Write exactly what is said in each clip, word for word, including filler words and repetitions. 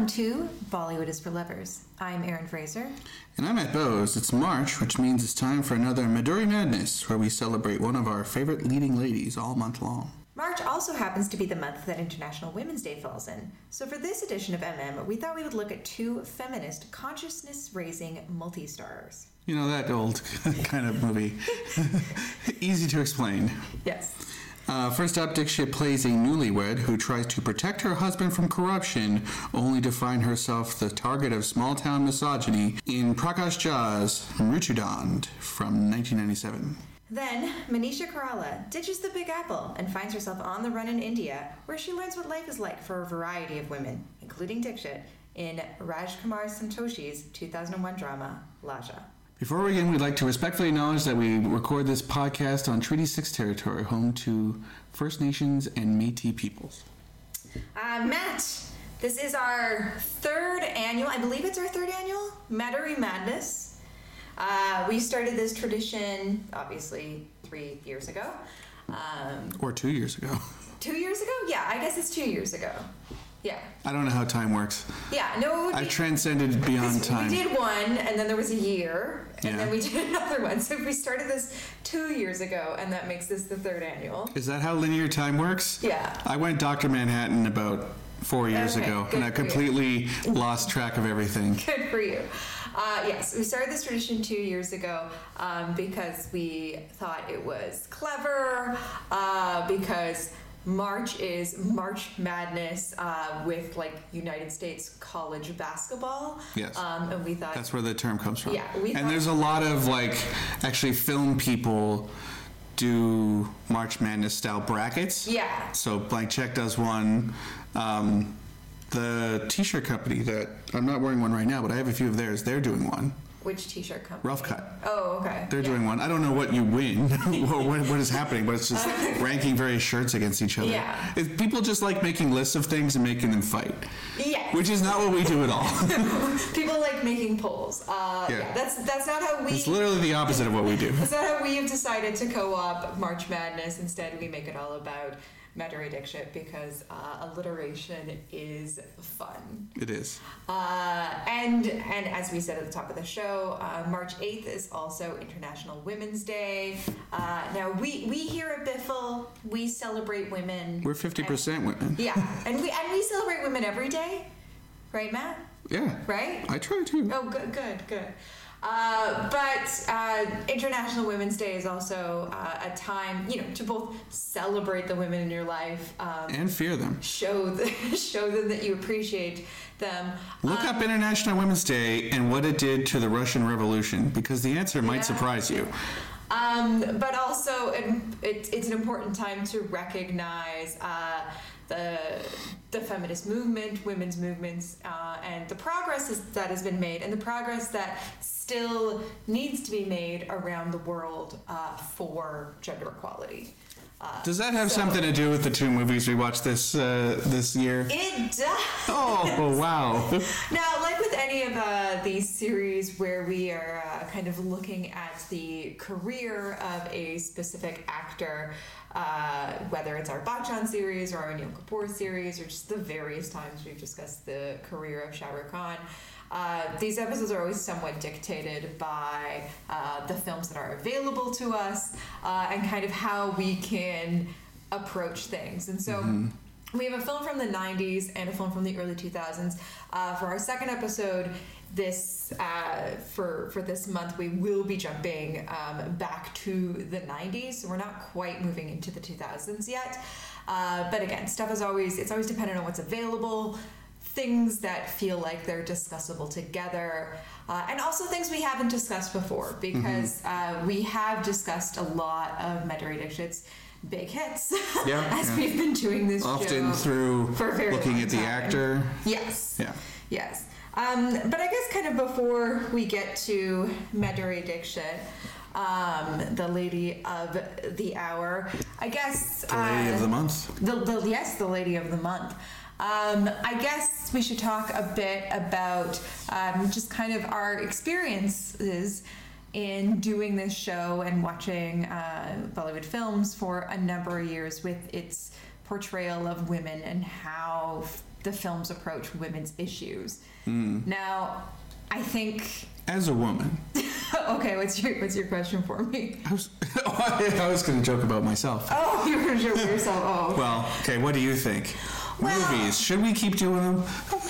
Welcome to Bollywood is for Lovers. I'm Erin Fraser. And I'm Matt Bowes. It's March, which means it's time for another Maduri Madness, where we celebrate one of our favorite leading ladies all month long. March also happens to be the month that International Women's Day falls in. So for this edition of M M, we thought we would look at two feminist, consciousness-raising multi-stars. You know, that old kind of movie. Easy to explain. Yes. Uh, first up, Dixit plays a newlywed who tries to protect her husband from corruption, only to find herself the target of small-town misogyny in Prakash Jha's Mrityudand from nineteen ninety-seven. Then, Manisha Koirala ditches the Big Apple and finds herself on the run in India, where she learns what life is like for a variety of women, including Dixit, in Rajkumar Santoshi's two thousand one drama, Laja. Before we begin, we'd like to respectfully acknowledge that we record this podcast on Treaty six territory, home to First Nations and Métis peoples. Uh, Matt, this is our third annual, I believe it's our third annual, Maduri Madness. Uh, we started this tradition, obviously, three years ago. Um, or two years ago. Two years ago? Yeah, I guess it's two years ago. Yeah. I don't know how time works. Yeah, no, it would I've be, transcended beyond time. We did one, and then there was a year, and yeah. then we did another one. So we started this two years ago, and that makes this the third annual. Is that how linear time works? Yeah. I went Doctor Manhattan about four years okay, ago, and I completely lost track of everything. Good for you. Uh, yes, we started this tradition two years ago um, because we thought it was clever, uh, because March is March Madness uh, with like United States college basketball. Yes. Um, and we thought that's where the term comes from. Yeah. We and thought, there's a lot of like actually film people do March Madness style brackets. Yeah. So Blank Check does one. Um, the t-shirt company that I'm not wearing one right now, but I have a few of theirs. They're doing one. Which t-shirt company? Rough Cut. Oh, okay. They're yeah. doing one. I don't know what you win or what, what is happening, but it's just ranking various shirts against each other. Yeah. If people just like making lists of things and making them fight. Yeah. Which is not what we do at all. People like making polls. Uh, yeah. yeah. That's that's not how we... It's literally the opposite of what we do. That's not how we have decided to co-op March Madness. Instead, we make it all about Madhuri Dixit because uh, alliteration is fun. It is. Uh, and and as we said at the top of the show, uh, March eighth is also International Women's Day. Uh, now, we, we here at Biffle, we celebrate women. We're fifty percent and, women. Yeah, and we and we celebrate women every day. Right, Matt? Yeah. Right? I try to. Oh, good, good, good. Uh, but uh, International Women's Day is also uh, a time, you know, to both celebrate the women in your life um, and fear them. Show the, show them that you appreciate them. Look um, up International Women's Day and what it did to the Russian Revolution, because the answer might yeah. surprise you. Um, but also, it, it, it's an important time to recognize uh, the the feminist movement, women's movements, uh, and the progress is, that has been made, and the progress that still needs to be made around the world uh, for gender equality. Uh, does that have so, something to do with the two movies we watched this uh, this year? It does. Oh, wow. Now, like with any of uh, these series where we are uh, kind of looking at the career of a specific actor, uh, whether it's our Bachchan series or our Anil Kapoor series or just the various times we've discussed the career of Shah Rukh Khan, Uh, these episodes are always somewhat dictated by uh, the films that are available to us uh, and kind of how we can approach things. And so mm-hmm. we have a film from the nineties and a film from the early two thousands. Uh, for our second episode, this uh, for for this month, we will be jumping um, back to the nineties. So we're not quite moving into the two thousands yet. Uh, but again, stuff is always, it's always dependent on what's available. Things that feel like they're discussable together, uh, and also things we haven't discussed before, because mm-hmm. uh, we have discussed a lot of Madhuri Dixit's big hits yeah, as yeah. we've been doing this often show through for a very looking long at the time. actor. Yes. Yeah. Yes. Um, but I guess kind of before we get to Madhuri Dixit, um, the lady of the hour, I guess the lady uh, of the month. The, the yes, the lady of the month. Um, I guess we should talk a bit about um, just kind of our experiences in doing this show and watching uh, Bollywood films for a number of years with its portrayal of women and how the films approach women's issues. Mm. Now, I think. As a woman. Okay, what's your what's your question for me? I was I was going to joke about myself. Oh, you were going to joke about yourself. Oh. Well, okay. What do you think? Well, movies, should we keep doing them?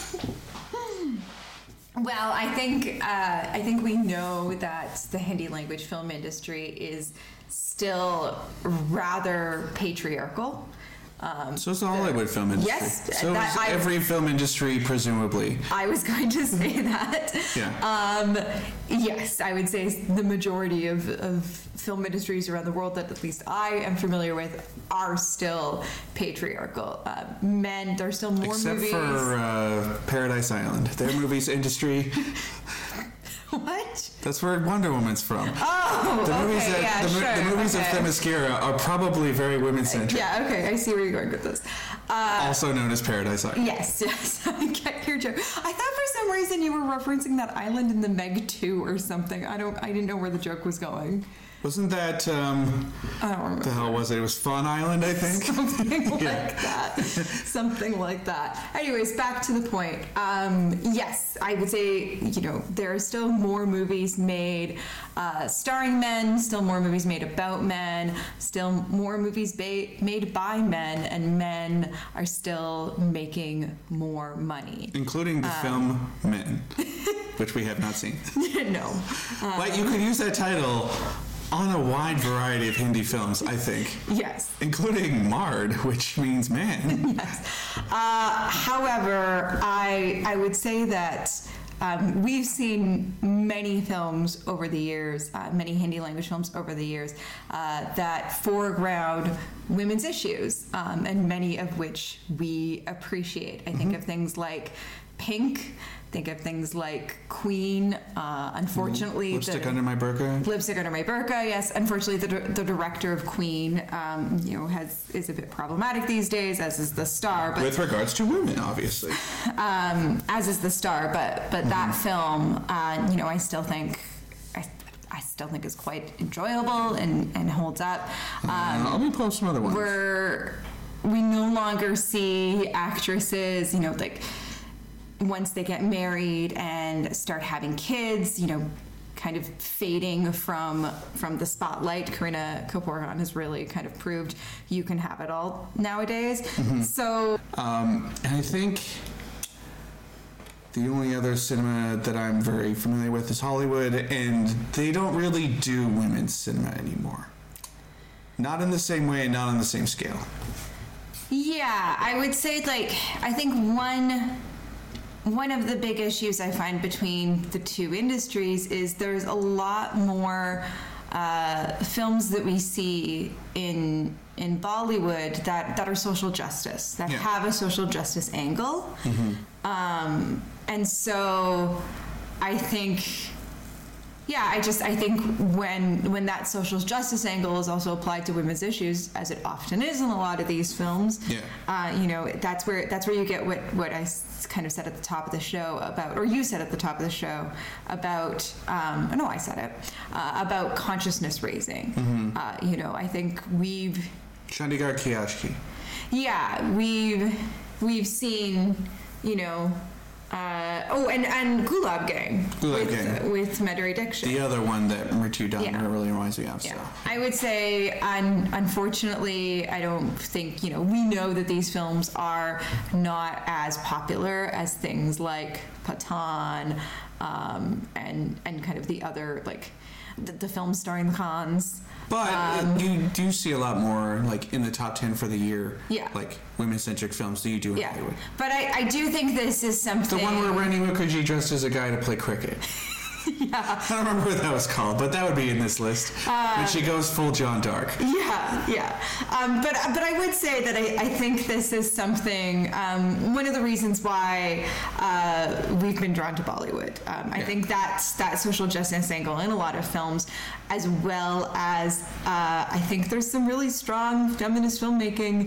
Well, I think uh, I think we know that the Hindi language film industry is still rather patriarchal. Um, so is the Hollywood the, film industry. Yes. So is I, every film industry, presumably. I was going to say that. Yeah. Um, yes, I would say the majority of, of film industries around the world that at least I am familiar with are still patriarchal. Uh, men, there's still more Except movies. Except for uh, Paradise Island. Their movies industry... What? That's where Wonder Woman's from. Oh, the movies okay, that, yeah, the, sure, the movies okay. of Themyscira are probably very women-centric. Yeah, okay, I see where you're going with this. Uh, also known as Paradise Island. Yes, yes, I get your joke. I thought for some reason you were referencing that island in the Meg two or something. I don't, I didn't know where the joke was going. Wasn't that, um, I don't remember. the hell was it? It was Fun Island, I think? Something like Yeah. that. Something like that. Anyways, back to the point. Um, yes, I would say, you know, there are still more movies made uh, starring men, still more movies made about men, still more movies ba- made by men, and men are still making more money. Including the Um, film Men, which we have not seen. No. Um, But you could use that title on a wide variety of Hindi films, I think. Yes. Including Mard, which means man. Yes. Uh, however, I I would say that um, we've seen many films over the years, uh, many Hindi language films over the years, uh, that foreground women's issues, um, and many of which we appreciate. I think Mm-hmm. of things like Pink. Think of things like Queen. Uh, unfortunately, Lipstick the, Under My Burqa. Lipstick Under My Burqa. Yes, unfortunately, the the director of Queen, um, you know, has is a bit problematic these days, as is the star. But With regards to women, obviously. um, as is the star. But but mm-hmm. that film, uh, you know, I still think. I, I still think is quite enjoyable and, and holds up. Um, uh, let me pull up some other ones. Where we no longer see actresses, you know, like once they get married and start having kids, you know, kind of fading from from the spotlight. Kareena Kapoor Khan has really kind of proved you can have it all nowadays. Mm-hmm. So, um, and I think the only other cinema that I'm very familiar with is Hollywood, and they don't really do women's cinema anymore. Not in the same way, not on the same scale. Yeah, I would say, like, I think one one of the big issues I find between the two industries is there's a lot more uh, films that we see in in Bollywood that, that are social justice, that yeah. have a social justice angle. Mm-hmm. Um, and so I think... Yeah, I just I think when when that social justice angle is also applied to women's issues, as it often is in a lot of these films, yeah. uh, you know, that's where that's where you get what what I kind of said at the top of the show about, or you said at the top of the show about, um, no, I said it uh, about consciousness raising. Mm-hmm. Uh, you know, I think we've Chandigarh Ki Aashki. Yeah, we've we've seen, you know. Uh, oh, and, and Gulab Gang, Gulab with, Gang. Uh, with Madhuri Dixit. The other one that Ritu Dana Yeah. really reminds me of. Yeah. So. I would say, un- unfortunately, I don't think, you know, we know that these films are not as popular as things like Pathaan um, and, and kind of the other, like, the, the films starring the Khans. But Um, you do see a lot more, like, in the top ten for the year, Yeah. like, women-centric films than you do in Yeah. Hollywood. But I, I do think this is something... The one where Rani Mukherjee dressed as a guy to play cricket. Yeah. I don't remember what that was called, but that would be in this list. Uh, and she goes full John Dark. Yeah, yeah. Um, but but I would say that I, I think this is something, um, one of the reasons why uh, we've been drawn to Bollywood. Um, I Yeah. think that's that social justice angle in a lot of films, as well as uh, I think there's some really strong feminist filmmaking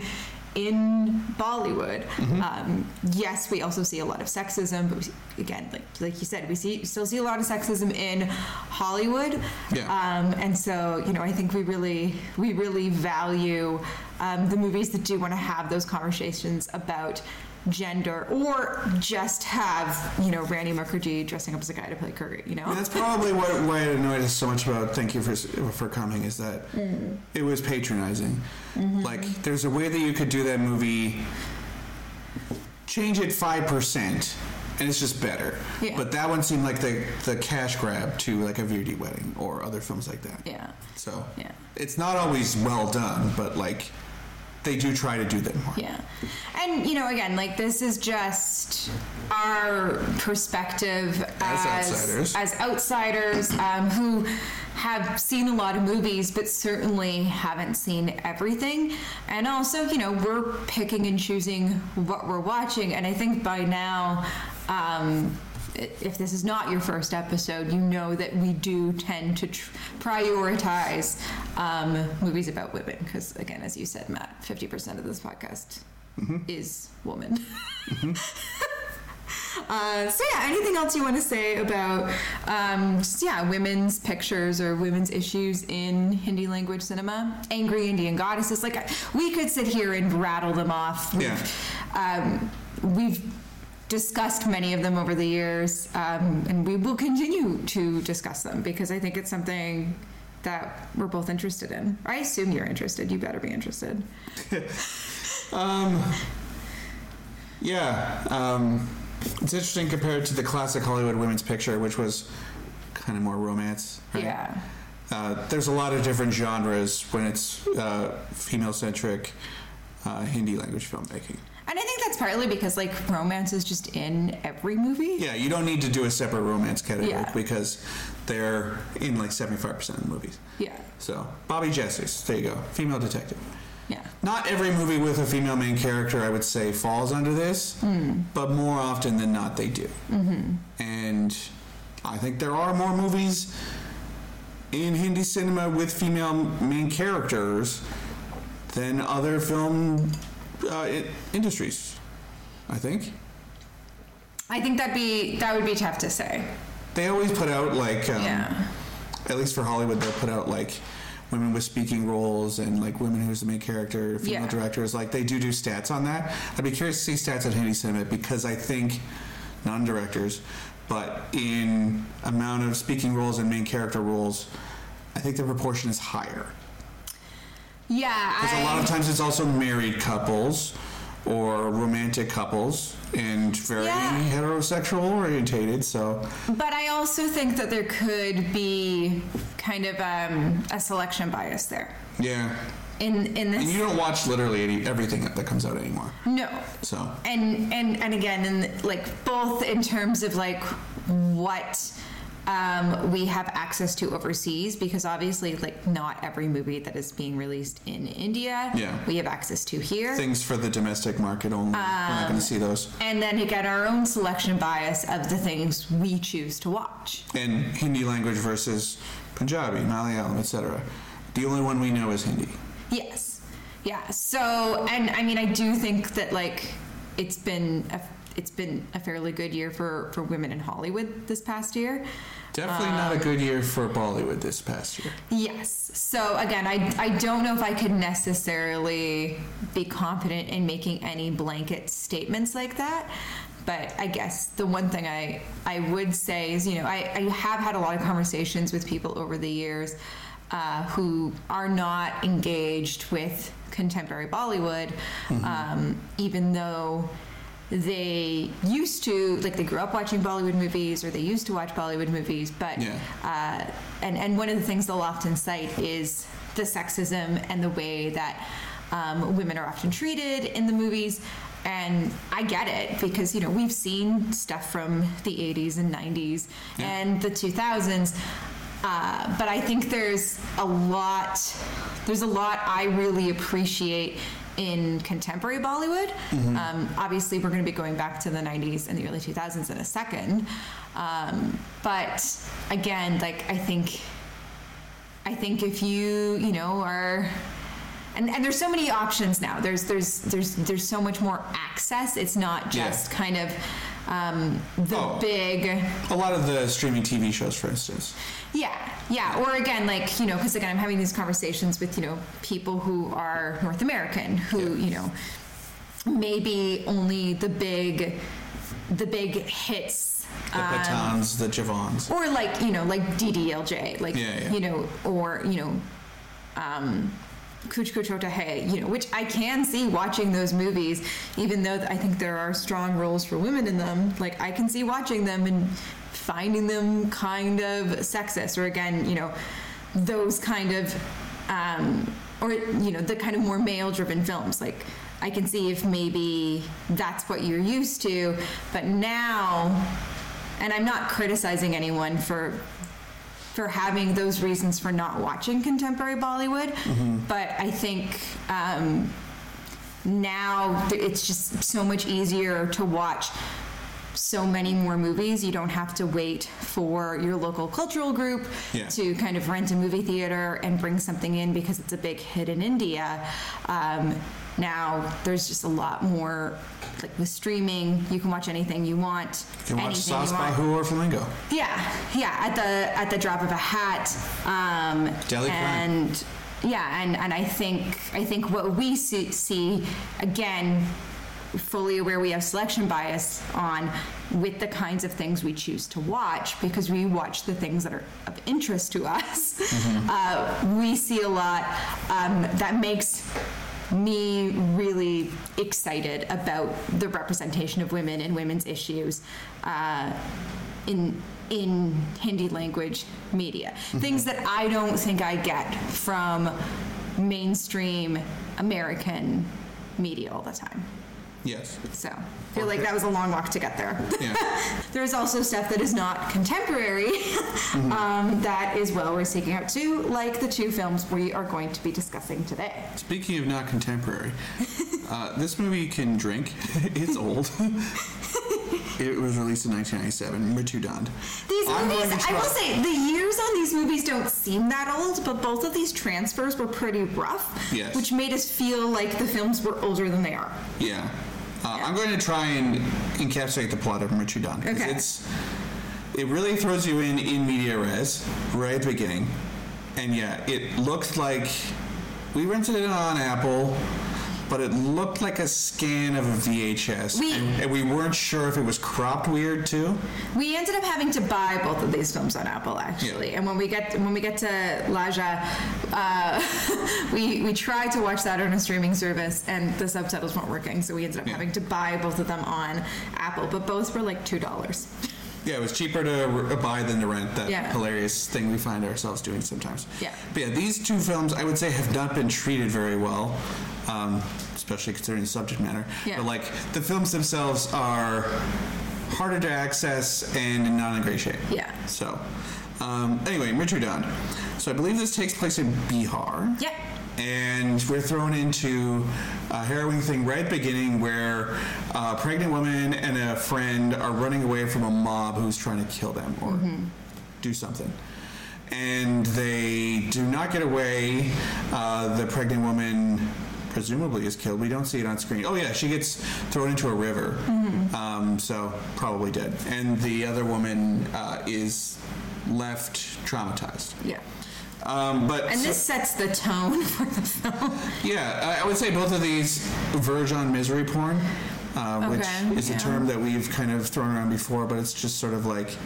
in Bollywood. Mm-hmm. Um, yes, we also see a lot of sexism, but we see, again, like like you said, we see still see a lot of sexism in Hollywood. Yeah. Um, and so, you know, I think we really we really value um, the movies that do want to have those conversations about gender, or just have, you know, Randy Mukherjee dressing up as a guy to play Kirk, you know? And that's probably what, why it annoyed us so much about Thank You for for Coming, is that mm. it was patronizing. Mm-hmm. Like, there's a way that you could do that movie, change it five percent, and it's just better. Yeah. But that one seemed like the the cash grab to like a Verdi Wedding or other films like that. Yeah. So yeah. It's not always well done, but like they do try to do that more. Yeah. And you know, again, like this is just our perspective as, as outsiders, as outsiders um, who have seen a lot of movies, but certainly haven't seen everything. And also, you know, we're picking and choosing what we're watching. And I think by now, um, if this is not your first episode, you know that we do tend to tr- prioritize um, movies about women. Because, again, as you said, Matt, fifty percent of this podcast mm-hmm. is woman. Mm-hmm. Uh, so yeah, anything else you want to say about um, just yeah women's pictures or women's issues in Hindi language cinema? Angry Indian Goddesses, like we could sit here and rattle them off. We've, yeah. um, we've discussed many of them over the years, um, and we will continue to discuss them because I think it's something that we're both interested in. I assume you're interested. You better be interested. um, yeah. Um, It's interesting compared to the classic Hollywood women's picture, which was kind of more romance, right? Yeah. Uh, there's a lot of different genres when it's uh, female-centric uh, Hindi language filmmaking. And I think that's partly because, like, romance is just in every movie. Yeah, you don't need to do a separate romance category yeah. because they're in, like, seventy-five percent of the movies. Yeah. So, Bobby Jesses, there you go, female detective. Yeah. Not every movie with a female main character, I would say, falls under this, mm. but more often than not, they do. Mm-hmm. And I think there are more movies in Hindi cinema with female main characters than other film uh, industries, I think. I think that'd be that would be tough to say. They always put out, like, um, yeah. at least for Hollywood, they'll put out, like, women with speaking roles and like women who's the main character, female yeah. directors, like they do do stats on that. I'd be curious to see stats on Hindi cinema because I think non-directors, but in amount of speaking roles and main character roles, I think the proportion is higher. Yeah, because I... a lot of times it's also married couples or romantic couples and very yeah. heterosexual orientated, so. But I also think that there could be kind of um, a selection bias there. Yeah. In in this, and you don't watch literally any, everything that comes out anymore. No. So. And and and again, in like both in terms of like what. Um, we have access to overseas because obviously like not every movie that is being released in India yeah. we have access to here. Things for the domestic market only. Um, We're not going to see those. And then again our own selection bias of the things we choose to watch. And Hindi language versus Punjabi, Malayalam, et cetera. The only one we know is Hindi. Yes. Yeah. So, and I mean I do think that like it's been a It's been a fairly good year for, for women in Hollywood this past year. Definitely um, not a good year for Bollywood this past year. Yes. So again, I, I don't know if I could necessarily be confident in making any blanket statements like that. But I guess the one thing I, I would say is, you know, I, I have had a lot of conversations with people over the years uh, who are not engaged with contemporary Bollywood, mm-hmm. um, even though they used to, like they grew up watching Bollywood movies or they used to watch Bollywood movies, but yeah. uh, and, and one of the things they'll often cite is the sexism and the way that um, women are often treated in the movies. And I get it because, you know, we've seen stuff from the eighties and nineties yeah. and the two thousands. Uh, but I think there's a lot, there's a lot I really appreciate in contemporary Bollywood. Mm-hmm. Um, obviously, we're going to be going back to the nineties and the early two thousands in a second. Um, but again, like, I think, I think if you, you know, are, and, and there's so many options now. There's, there's, there's, there's so much more access. It's not just yeah. kind of um, the oh, big. A lot of the streaming T V shows, for instance. Yeah, yeah. Or again, like, you know, because again, I'm having these conversations with, you know, people who are North American, who, yeah. you know, maybe only the big, the big hits. The um, Patans, the Javons. Or like, you know, like D D L J, like, yeah, yeah. you know, or, you know, um, Kuch Kuch Hota Hai, you know, which I can see watching those movies, even though I think there are strong roles for women in them. Like, I can see watching them and finding them kind of sexist, or again, you know, those kind of, um, or, you know, the kind of more male-driven films. Like, I can see if maybe that's what you're used to, but now, and I'm not criticizing anyone for for having those reasons for not watching contemporary Bollywood, mm-hmm. but I think um, now it's just so much easier to watch so many more movies. You don't have to wait for your local cultural group yeah. to kind of rent a movie theater and bring something in because it's a big hit in India. Um, now there's just a lot more, like with streaming, you can watch anything you want. You can watch Sauce Bahu or Flamingo. Yeah, yeah, at the at the drop of a hat. Um, Delhi and Crime. Yeah, and, and I think I think what we see, see again, fully aware we have selection bias on with the kinds of things we choose to watch, because we watch the things that are of interest to us. Mm-hmm. Uh, we see a lot um, that makes me really excited about the representation of women and women's issues uh, in in Hindi language media. Mm-hmm. Things that I don't think I get from mainstream American media all the time. Yes. So I feel like that was a long walk to get there. Yeah. There's also stuff that is not contemporary mm-hmm. um, that is well worth seeking out too, like the two films we are going to be discussing today. Speaking of not contemporary, uh, this movie can drink. It's old. It was released in nineteen ninety-seven. Mritu Dand. These I'm movies, I will say, the years on these movies don't seem that old, but both of these transfers were pretty rough, yes. which made us feel like the films were older than they are. Yeah. Uh, yeah. I'm going to try and encapsulate the plot of Mritu Dand. Okay. It's, it really throws you in in media res right at the beginning. And yeah, it looked like we rented it on Apple, but it looked like a scan of a V H S, we, and, and we weren't sure if it was cropped weird too. We ended up having to buy both of these films on Apple, actually. Yeah. And when we get when we get to Laja, uh, we we tried to watch that on a streaming service, and the subtitles weren't working, so we ended up yeah. having to buy both of them on Apple. But both were like two dollars. Yeah, it was cheaper to re- buy than to rent. That yeah. hilarious thing we find ourselves doing sometimes. Yeah. But yeah, these two films, I would say, have not been treated very well, um, especially considering the subject matter. Yeah. But like, the films themselves are harder to access and not in great shape. Yeah. So, um, anyway, Mritu Dand. So I believe this takes place in Bihar. Yep. And we're thrown into a harrowing thing right at the beginning where a pregnant woman and a friend are running away from a mob who's trying to kill them or mm-hmm. do something. And they do not get away. Uh, the pregnant woman presumably is killed. We don't see it on screen. Oh, yeah, she gets thrown into a river. Mm-hmm. Um, so probably dead. And the other woman uh, is left traumatized. Yeah. Um, but and this so, sets the tone for the film. Yeah, I would say both of these verge on misery porn, uh, okay, which is yeah. a term that we've kind of thrown around before, but it's just sort of like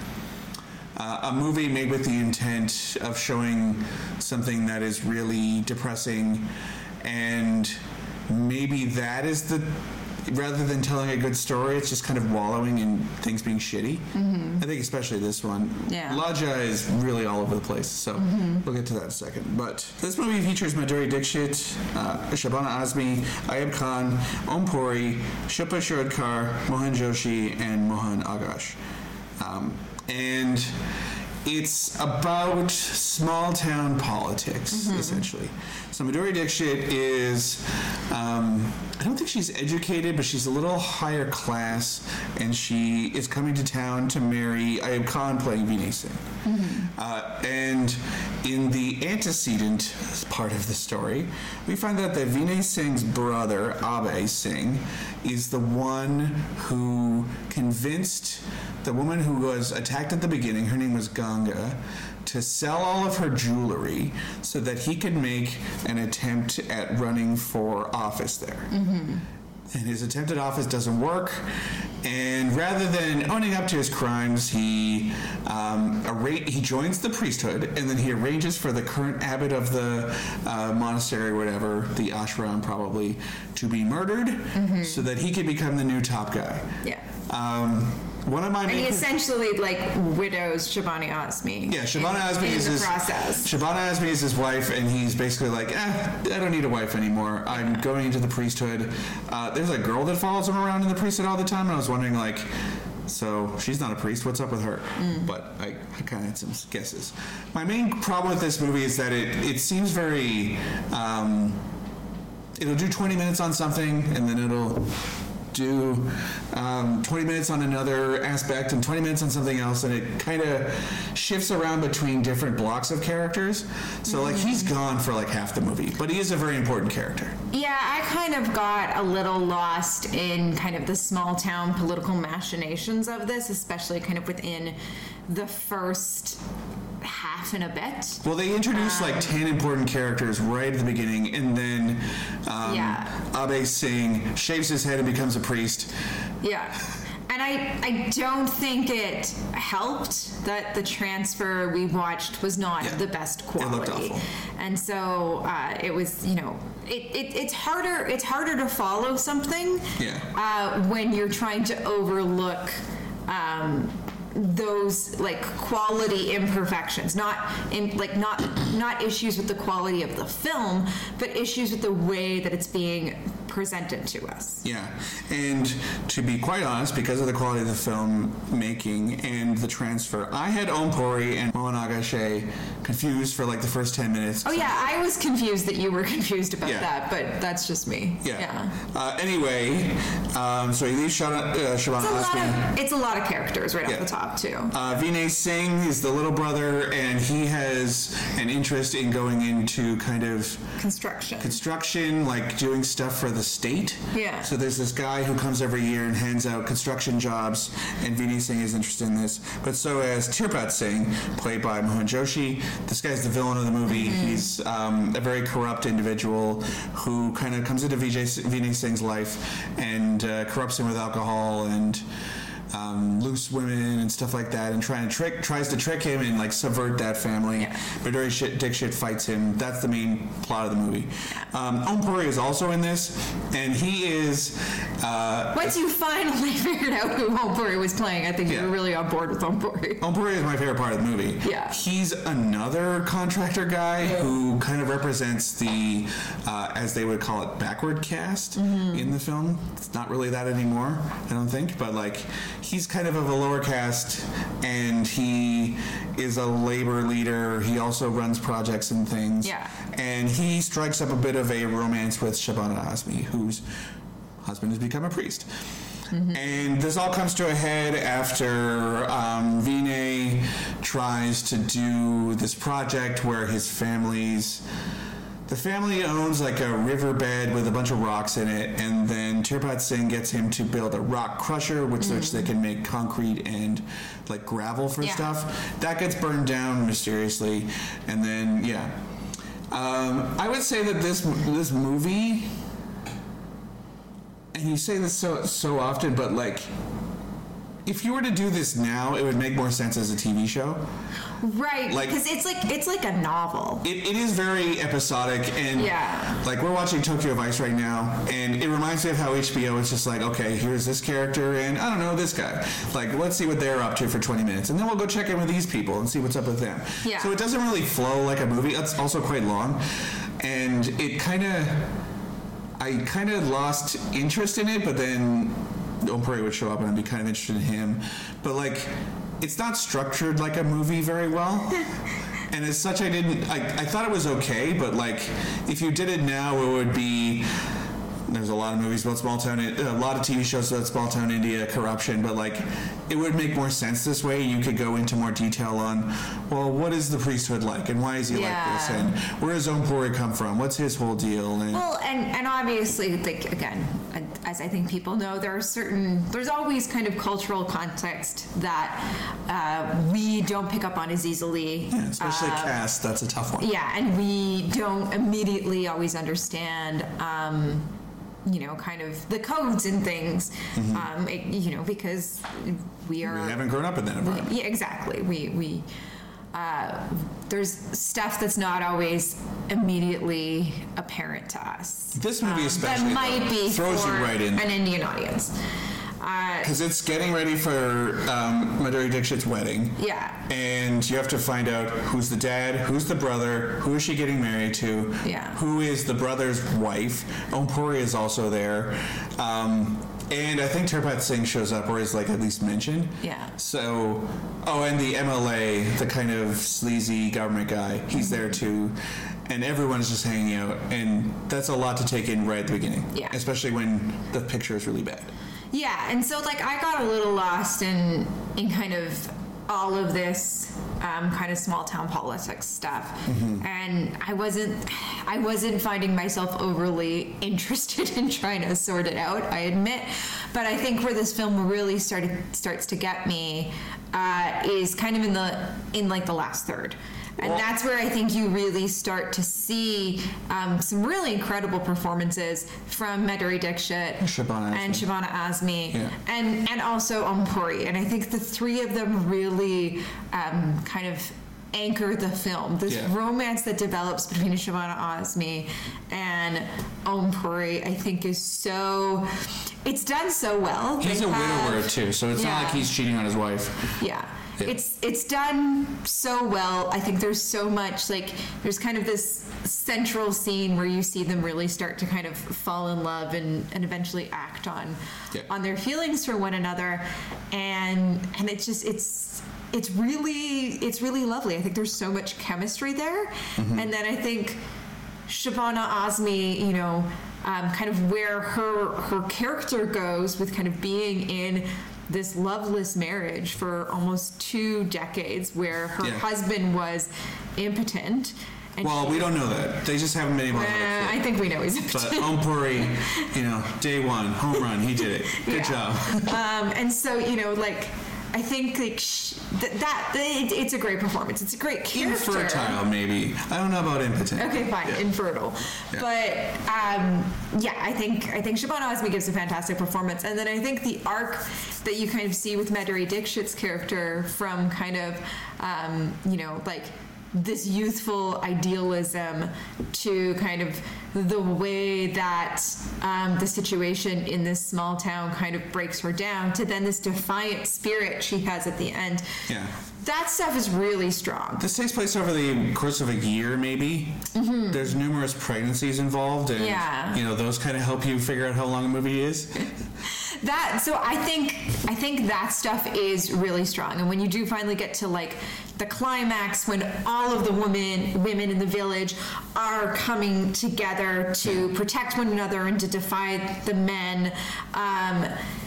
uh, a movie made with the intent of showing something that is really depressing, and maybe that is the... Rather than telling a good story, it's just kind of wallowing in things being shitty. Mm-hmm. I think especially this one. Yeah. Laja is really all over the place, so mm-hmm. we'll get to that in a second. But this movie features Madhuri Dixit, uh, Shabana Azmi, Ayub Khan, Om Puri, Shilpa Shirodkar, Mohan Joshi, and Mohan Agash. Um, and it's about small-town politics, mm-hmm. essentially. So Madhuri Dixit is, um, I don't think she's educated, but she's a little higher class, and she is coming to town to marry Ayub Khan playing Vinay Singh. Mm-hmm. Uh, and in the antecedent part of the story, we find out that Vinay Singh's brother, Abhay Singh, is the one who convinced the woman who was attacked at the beginning, her name was Ganga, to sell all of her jewelry so that he could make an attempt at running for office there. Mm-hmm. and his attempted office doesn't work. And rather than owning up to his crimes, he um, arra- he joins the priesthood, and then he arranges for the current abbot of the uh, monastery, or whatever, the ashram probably, to be murdered, mm-hmm. so that he can become the new top guy. Yeah. Um, one of my and main he essentially like widows Shabana Azmi. Yeah, Shabana Azmi in is the his process. Shabana Azmi is his wife, and he's basically like, eh, I don't need a wife anymore. I'm going into the priesthood. Uh, there's a girl that follows him around in the priesthood all the time, and I was wondering, like, so she's not a priest. What's up with her? Mm. But I, I kind of had some guesses. My main problem with this movie is that it it seems very. Um, it'll do twenty minutes on something, and then it'll do um, twenty minutes on another aspect and twenty minutes on something else, and it kind of shifts around between different blocks of characters. So, like, he's gone for like half the movie, but he is a very important character. Yeah, I kind of got a little lost in kind of the small town political machinations of this, especially kind of within the first half and a bit. Well, they introduced um, like ten important characters right at the beginning, and then um, yeah. Abe Singh shaves his head and becomes a priest. Yeah. And I, I don't think it helped that the transfer we watched was not yeah. the best quality. It looked awful. And so uh, it was, you know, it, it it's harder it's harder to follow something yeah. uh, when you're trying to overlook um, those like quality imperfections, not in, like not not issues with the quality of the film, but issues with the way that it's being presented to us. Yeah, and to be quite honest, because of the quality of the film making and the transfer, I had Om Puri and Mohan Agashe confused for like the first ten minutes. Oh yeah, I was confused that you were confused about yeah. that, but that's just me. Yeah. yeah. Uh, anyway, um, so he leaves Shabana uh, Shabana Azmi. It's a lot of characters right yeah. off the top too. Uh, Vinay Singh is the little brother, and he has an interest in going into kind of construction, construction, like doing stuff for the state. Yeah. So there's this guy who comes every year and hands out construction jobs, and Vinay Singh is interested in this. But so is Tirpat Singh, played by Mohan Joshi. This guy's the villain of the movie. Mm-hmm. He's um, a very corrupt individual who kind of comes into Vijay, Vinay Singh's life and uh, corrupts him with alcohol and Um, loose women and stuff like that, and trying to trick tries to trick him and like subvert that family. Yeah. But Dirty Shit Dick Shit fights him. That's the main plot of the movie. Um, Om Puri is also in this, and he is. Uh, Once you finally figured out who Om Puri was playing, I think yeah. you were really on board with Om Puri. Om Puri is my favorite part of the movie. Yeah, he's another contractor guy yeah. who kind of represents the, uh, as they would call it, backward caste mm-hmm. in the film. It's not really that anymore, I don't think, but like. He's kind of of a lower caste, and he is a labor leader. He also runs projects and things. Yeah. And he strikes up a bit of a romance with Shabana Azmi, whose husband has become a priest. Mm-hmm. And this all comes to a head after um, Vinay tries to do this project where his family's The family owns like a riverbed with a bunch of rocks in it, and then Tirpat Singh gets him to build a rock crusher, which, mm. which they can make concrete and like gravel for yeah. stuff. That gets burned down mysteriously, and then yeah, um, I would say that this this movie, and you say this so so often, but like, if you were to do this now, it would make more sense as a T V show. Right, like, because it's like it's like a novel. It, it is very episodic, and yeah. like we're watching Tokyo Vice right now, and it reminds me of how H B O is just like, okay, here's this character, and I don't know this guy. Like, let's see what they're up to for twenty minutes, and then we'll go check in with these people and see what's up with them. Yeah. So it doesn't really flow like a movie. It's also quite long, and it kind of, I kind of lost interest in it, but then Om Puri would show up and I'd be kind of interested in him, but like. It's not structured like a movie very well, and as such, I didn't. I, I thought it was okay, but like, if you did it now, it would be. There's a lot of movies about small town, a lot of T V shows about small town India corruption, but like, it would make more sense this way. You could go into more detail on, well, what is the priesthood like, and why is he yeah. like this, and where does Om Puri come from? What's his whole deal? And well, and and obviously, like again, as I think people know, there are certain, there's always kind of cultural context that uh, we don't pick up on as easily. Yeah, especially uh, caste. That's a tough one. Yeah, and we don't immediately always understand. Um, you know, kind of the codes and things, mm-hmm. um, it, you know, because we are... We haven't grown up in that environment. We, yeah, exactly. We... we Uh, there's stuff that's not always immediately apparent to us. This movie um, especially that might though, be throws for you right in. an Indian audience. Because uh, it's getting ready for um, Madhuri Dixit's wedding. Yeah. And you have to find out who's the dad, who's the brother, who is she getting married to, yeah. who is the brother's wife. Om Puri is also there. Um, and I think Tirupati Singh shows up or is like at least mentioned. Yeah. So, oh, and the M L A, the kind of sleazy government guy, he's mm-hmm. there too. And everyone's just hanging out. And that's a lot to take in right at the beginning. Yeah. Especially when the picture is really bad. Yeah, and so like I got a little lost in in kind of all of this um, kind of small town politics stuff, mm-hmm. and I wasn't I wasn't finding myself overly interested in trying to sort it out, I admit. But I think where this film really started starts to get me uh, is kind of in the in like the last third. And well, that's where I think you really start to see um, some really incredible performances from Madhuri Dixit Shabana and Shabana Azmi, yeah. and and also Om Puri. And I think the three of them really um, kind of anchor the film. This yeah. romance that develops between Shabana Azmi and Om Puri, I think, is so... It's done so well. He's they a have, widower, too, so it's yeah. not like he's cheating on his wife. Yeah. Yeah. It's it's done so well. I think there's so much, like, there's kind of this central scene where you see them really start to kind of fall in love and, and eventually act on yeah. on their feelings for one another, and and it's just it's it's really it's really lovely. I think there's so much chemistry there, mm-hmm. and then I think Shabana Azmi, you know, um, kind of where her her character goes with kind of being in this loveless marriage for almost two decades where her yeah. husband was impotent. And well, she, we don't know that. They just haven't been able to uh, have a kid. I think we know he's impotent. But Om Puri, you know, day one, home run, he did it. Good yeah. job. um, and so, you know, like, I think like sh- th- that it, it's a great performance. It's a great character. Infertile, maybe. I don't know about impotent. Okay, fine, yeah. infertile. Yeah. But um, yeah, I think I think Shabana Azmi gives a fantastic performance, and then I think the arc that you kind of see with Madhuri Dixit's character from kind of um, you know like this youthful idealism to kind of the way that um, the situation in this small town kind of breaks her down to then this defiant spirit she has at the end. Yeah. That stuff is really strong. This takes place over the course of a year, maybe. Mm-hmm. There's numerous pregnancies involved, and yeah. you know those kind of help you figure out how long a movie is. That so I think I think that stuff is really strong, and when you do finally get to like the climax, when all of the women women in the village are coming together to protect one another and to defy the men, um,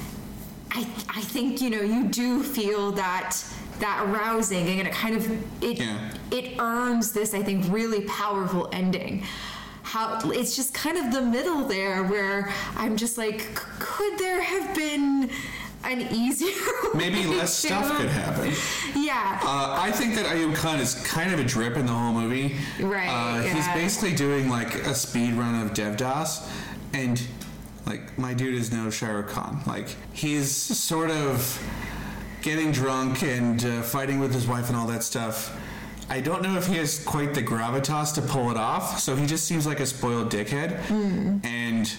I I think you know you do feel that. that arousing, and it kind of it yeah. it earns this I think really powerful ending. How it's just kind of the middle there where I'm just like, could there have been an easier maybe way less to... stuff could happen. Yeah. Uh, I think that Ayub Khan is kind of a drip in the whole movie. Right. Uh, yeah. He's basically doing like a speed run of Devdas, and like my dude is no Shah Rukh Khan. Like he's sort of getting drunk and uh, fighting with his wife and all that stuff. I don't know if he has quite the gravitas to pull it off, so he just seems like a spoiled dickhead. Mm. And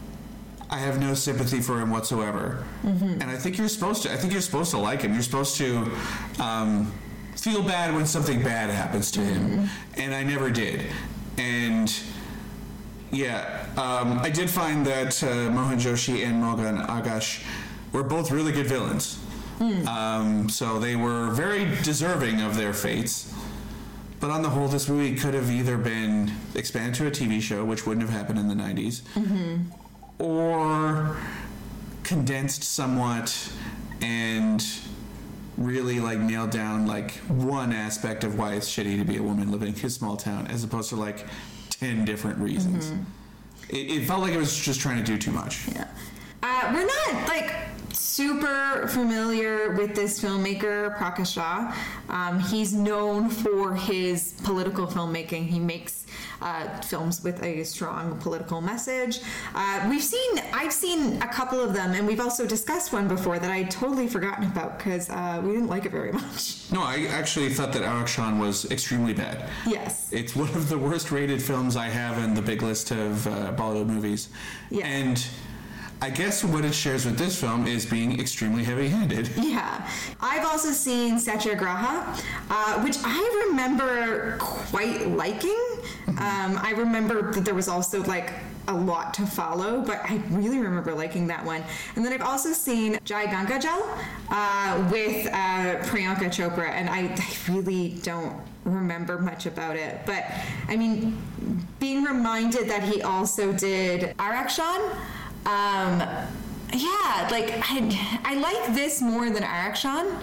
I have no sympathy for him whatsoever. Mm-hmm. And I think you're supposed to. I think you're supposed to like him. You're supposed to um, feel bad when something bad happens to mm-hmm. him. And I never did. And yeah, um, I did find that uh, Mohan Joshi and Morgan Agash were both really good villains. Mm. Um, so they were very deserving of their fates. But on the whole, this movie could have either been expanded to a T V show, which wouldn't have happened in the nineties, mm-hmm. or condensed somewhat and really like nailed down like one aspect of why it's shitty to be a woman living in a small town, as opposed to like ten different reasons. Mm-hmm. It, it felt like it was just trying to do too much. Yeah. Uh, we're not like super familiar with this filmmaker, Prakash Jha. Um, he's known for his political filmmaking. He makes uh, films with a strong political message. Uh, we've seen, I've seen a couple of them, and we've also discussed one before that I'd totally forgotten about because uh, we didn't like it very much. No, I actually thought that Arakshan was extremely bad. Yes. It's one of the worst rated films I have in the big list of uh, Bollywood movies. Yeah. And I guess what it shares with this film is being extremely heavy-handed. Yeah. I've also seen Satyagraha, uh, which I remember quite liking. Mm-hmm. Um, I remember that there was also like a lot to follow, but I really remember liking that one. And then I've also seen Jai Gangajal uh, with uh, Priyanka Chopra, and I, I really don't remember much about it. But I mean, being reminded that he also did Arakshan, Um, yeah, like I, I like this more than Arakshan,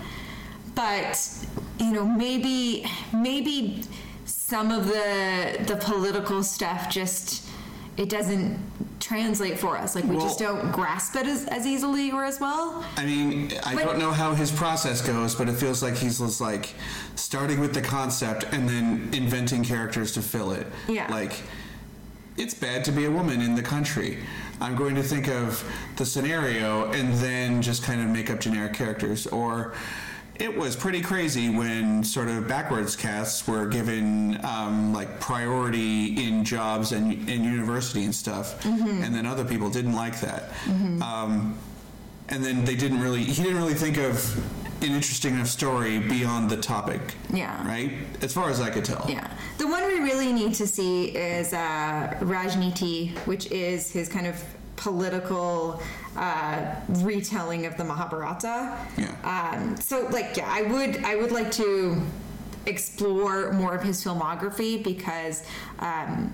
but you know, maybe maybe some of the the political stuff just it doesn't translate for us. Like we well, just don't grasp it as, as easily or as well. I mean, I but, don't know how his process goes, but it feels like he's just like starting with the concept and then inventing characters to fill it. Yeah, like it's bad to be a woman in the country. I'm going to think of the scenario and then just kind of make up generic characters. Or it was pretty crazy when sort of backwards casts were given um, like priority in jobs and in university and stuff, mm-hmm. and then other people didn't like that. Mm-hmm. Um, and then they didn't really, he didn't really think of an interesting enough story beyond the topic. Yeah. Right? As far as I could tell. Yeah. The one we really need to see is uh, Rajniti, which is his kind of political uh, retelling of the Mahabharata. Yeah. Um, so, like, yeah, I would, I would like to explore more of his filmography because um,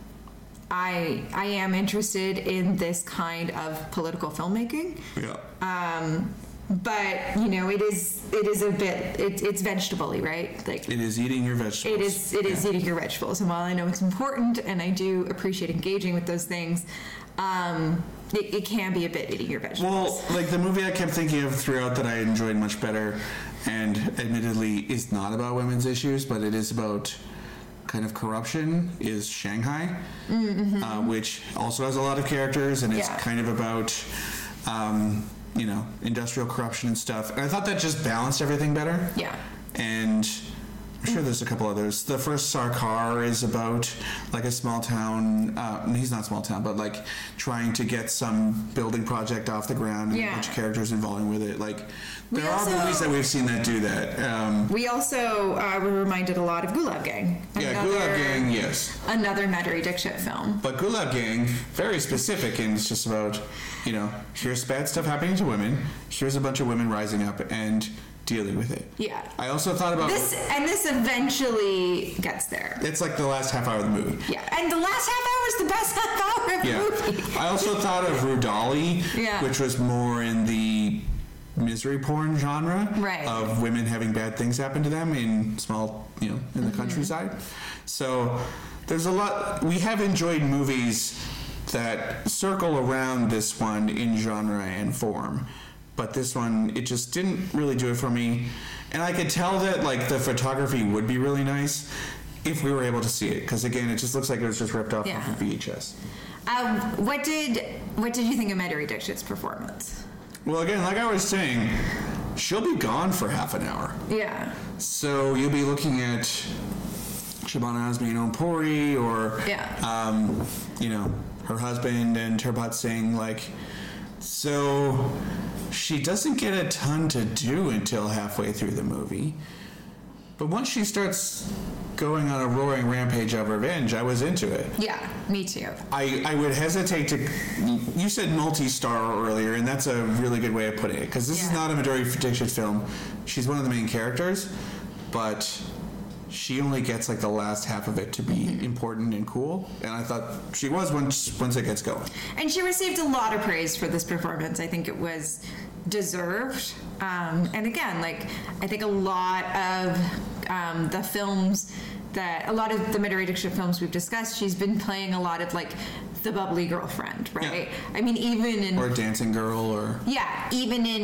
I, I am interested in this kind of political filmmaking. Yeah. Um, But you know, it is it is a bit it, it's vegetable-y, right? Like it is eating your vegetables. It is it is yeah. eating your vegetables, and while I know it's important, and I do appreciate engaging with those things, um, it, it can be a bit eating your vegetables. Well, like the movie I kept thinking of throughout that I enjoyed much better, and admittedly is not about women's issues, but it is about kind of corruption, is Shanghai, mm-hmm. uh, which also has a lot of characters, and it's yeah. kind of about. Um, you know, industrial corruption and stuff. And I thought that just balanced everything better. Yeah. And I'm sure there's a couple others. The first Sarkar is about like a small town, uh, he's not small town, but like trying to get some building project off the ground and yeah. a bunch of characters involved with it. Like there we are also, movies that we've seen that do that. Um, we also uh, were reminded a lot of Gulab Gang. Yeah, another, Gulab Gang, yes. Another Madhuri Dixit film. But Gulab Gang, very specific, and it's just about, you know, here's bad stuff happening to women, here's a bunch of women rising up and dealing with it. Yeah. I also thought about this, and this eventually gets there. It's like the last half hour of the movie. Yeah, and the last half hour is the best half hour of yeah. the movie. I also thought of Rudali, yeah. which was more in the misery porn genre right. of women having bad things happen to them in small, you know, in the mm-hmm. countryside. So there's a lot. We have enjoyed movies that circle around this one in genre and form. But this one, it just didn't really do it for me. And I could tell that, like, the photography would be really nice if we were able to see it. Because, again, it just looks like it was just ripped off yeah. of V H S. Um, what did what did you think of Madhuri Dixit's performance? Well, again, like I was saying, she'll be gone for half an hour. Yeah. So you'll be looking at Shabana Azmi and Om Puri, or, yeah. um, you know, her husband and Tirpat Singh, like... So she doesn't get a ton to do until halfway through the movie. But once she starts going on a roaring rampage of revenge, I was into it. Yeah, me too. I, I would hesitate to... You said multi-star earlier, and that's a really good way of putting it. Because this yeah. is not a Madhuri Dixit film. She's one of the main characters, but... she only gets like the last half of it to be mm-hmm. important and cool, and I thought she was once once it gets going. And she received a lot of praise for this performance. I think it was deserved. Um, and again, like I think a lot of um, the films that a lot of the Madhuri Dixit films we've discussed, she's been playing a lot of like the bubbly girlfriend, right? Yeah. I mean, even in or Dancing Girl, or yeah, even in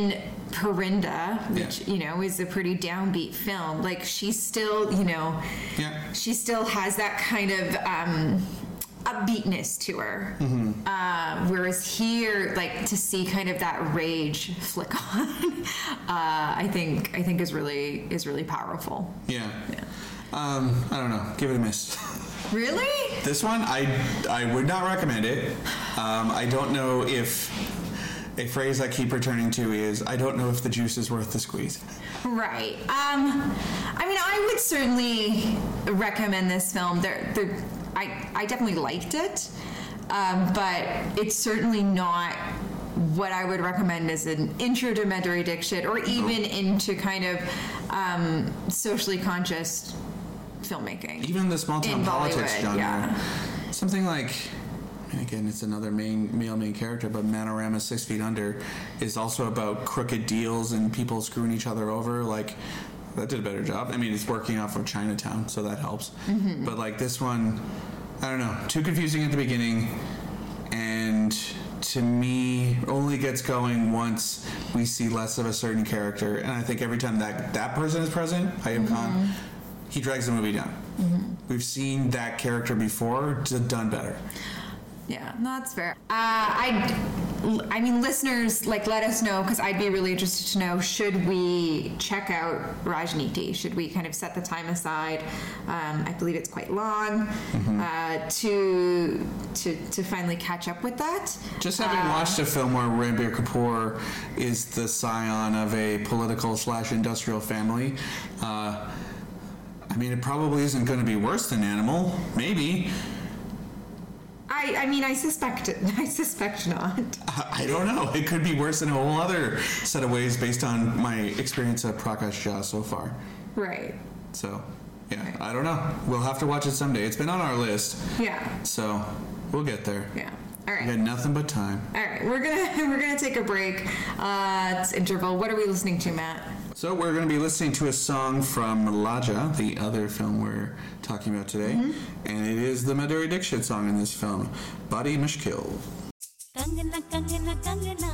Parinda, which, yeah. you know, is a pretty downbeat film, like, she still, you know, yeah. she still has that kind of um, upbeatness to her. Mm-hmm. Uh, whereas here, like, to see kind of that rage flick on, uh, I think I think is really is really powerful. Yeah. Yeah. Um, I don't know. Give it a miss. Really? This one, I I would not recommend it. Um, I don't know if a phrase I keep returning to is, I don't know if the juice is worth the squeeze. Right. Um, I mean, I would certainly recommend this film. There, there, I, I definitely liked it, um, but it's certainly not what I would recommend as an intro to Madhuri Dixit, or even into kind of um, socially conscious filmmaking. Even the small town politics genre. Yeah. Something like, and again, it's another main male main character, but Manorama Six Feet Under is also about crooked deals and people screwing each other over. Like, that did a better job. I mean, it's working off of Chinatown, so that helps. Mm-hmm. But like this one, I don't know, too confusing at the beginning, and to me only gets going once we see less of a certain character. And I think every time that that person is present, Hayam mm-hmm. Khan, he drags the movie down. Mm-hmm. We've seen that character before, done better. Yeah, no, that's fair. Uh, I, I mean, listeners, like, let us know, because I'd be really interested to know, should we check out Rajniti? Should we kind of set the time aside? Um, I believe it's quite long, mm-hmm. uh, to to to finally catch up with that. Just having uh, watched a film where Ranbir Kapoor is the scion of a political slash industrial family, uh, I mean, it probably isn't going to be worse than Animal. Maybe. I, I mean, I suspect it. I suspect not. I don't know. It could be worse in a whole other set of ways based on my experience of Prakash Jha so far. Right. So, yeah, right. I don't know. We'll have to watch it someday. It's been on our list. Yeah. So, we'll get there. Yeah. All right. We got nothing but time. All right. We're gonna we're gonna take a break. Uh, it's interval. What are we listening to, Matt? So we're going to be listening to a song from Laja, the other film we're talking about today, mm-hmm. and it is the Madhuri Dixit song in this film, Badi Mushkil. Kangana, kangana, kangana.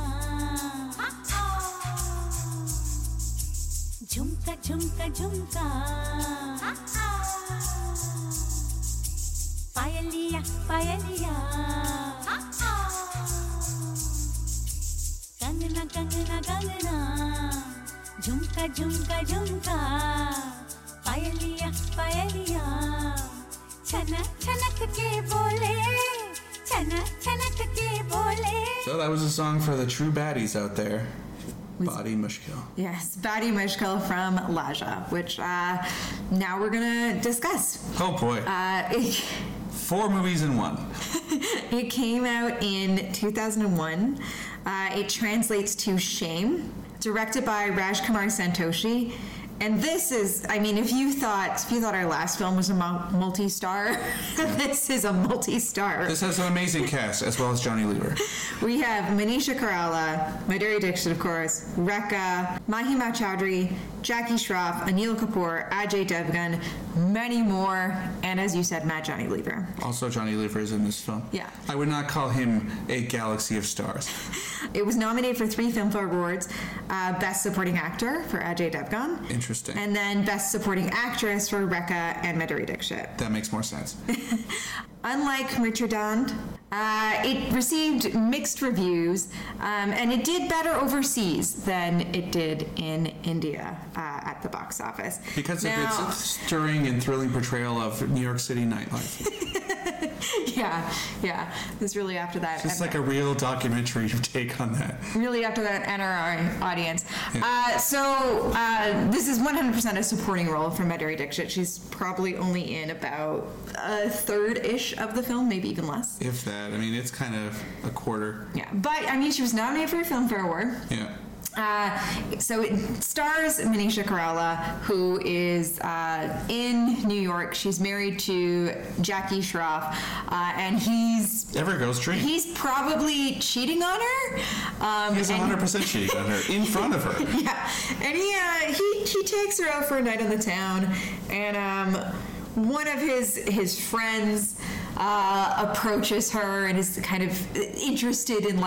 Jhumka, jhumka, jhumka. Payaliya, payaliya. Kangana, kangana, kangana. Jhumka, jhumka, jhumka. Payaliya, payaliya. Chana, chanak ke bole. Chana, chanak ke bole. So that was a song for the true baddies out there. Badi Mushkil. Yes, Badi Mushkil from Laja, which uh, now we're going to discuss. Oh boy. Uh, it, Four movies in one. It came out in two thousand one. Uh, it translates to Shame. Directed by Rajkumar Santoshi, and this is, I mean, if you thought if you thought our last film was a multi-star, this is a multi-star. This has an amazing cast, as well as Johnny Lever. We have Manisha Koirala, Madhuri Dixit, of course, Rekha, Mahima Chowdhury, Jackie Shroff, Anil Kapoor, Ajay Devgan, many more, and as you said, Matt Johnny Lever. Also, Johnny Lever is in this film. Yeah. I would not call him a galaxy of stars. It was nominated for three Filmfare Awards, uh, Best Supporting Actor for Ajay Devgan. Interesting. And then Best Supporting Actress for Rekha and Madhuri Dixit. That makes more sense. Unlike Mrityudand, uh, it received mixed reviews, um, and it did better overseas than it did in India uh, at the box office. Because now, of its stirring and thrilling portrayal of New York City nightlife. yeah, yeah. It was really after that. Just like a real documentary take on that. Really after that N R I audience. Yeah. Uh, so uh, this is one hundred percent a supporting role for Madhuri Dixit. She's probably only in about a third-ish of the film, maybe even less. If that. I mean, it's kind of a quarter. Yeah, but I mean, she was nominated for a Filmfare Award. Yeah. Uh, so it stars Manisha Koirala, who is uh, in New York. She's married to Jackie Shroff, uh, and he's Evergo's dream. He's probably cheating on her. Um, he's one hundred percent cheating on her in front of her. Yeah, and he uh, he he takes her out for a night on the town, and um, one of his his friends uh, approaches her and is kind of interested in like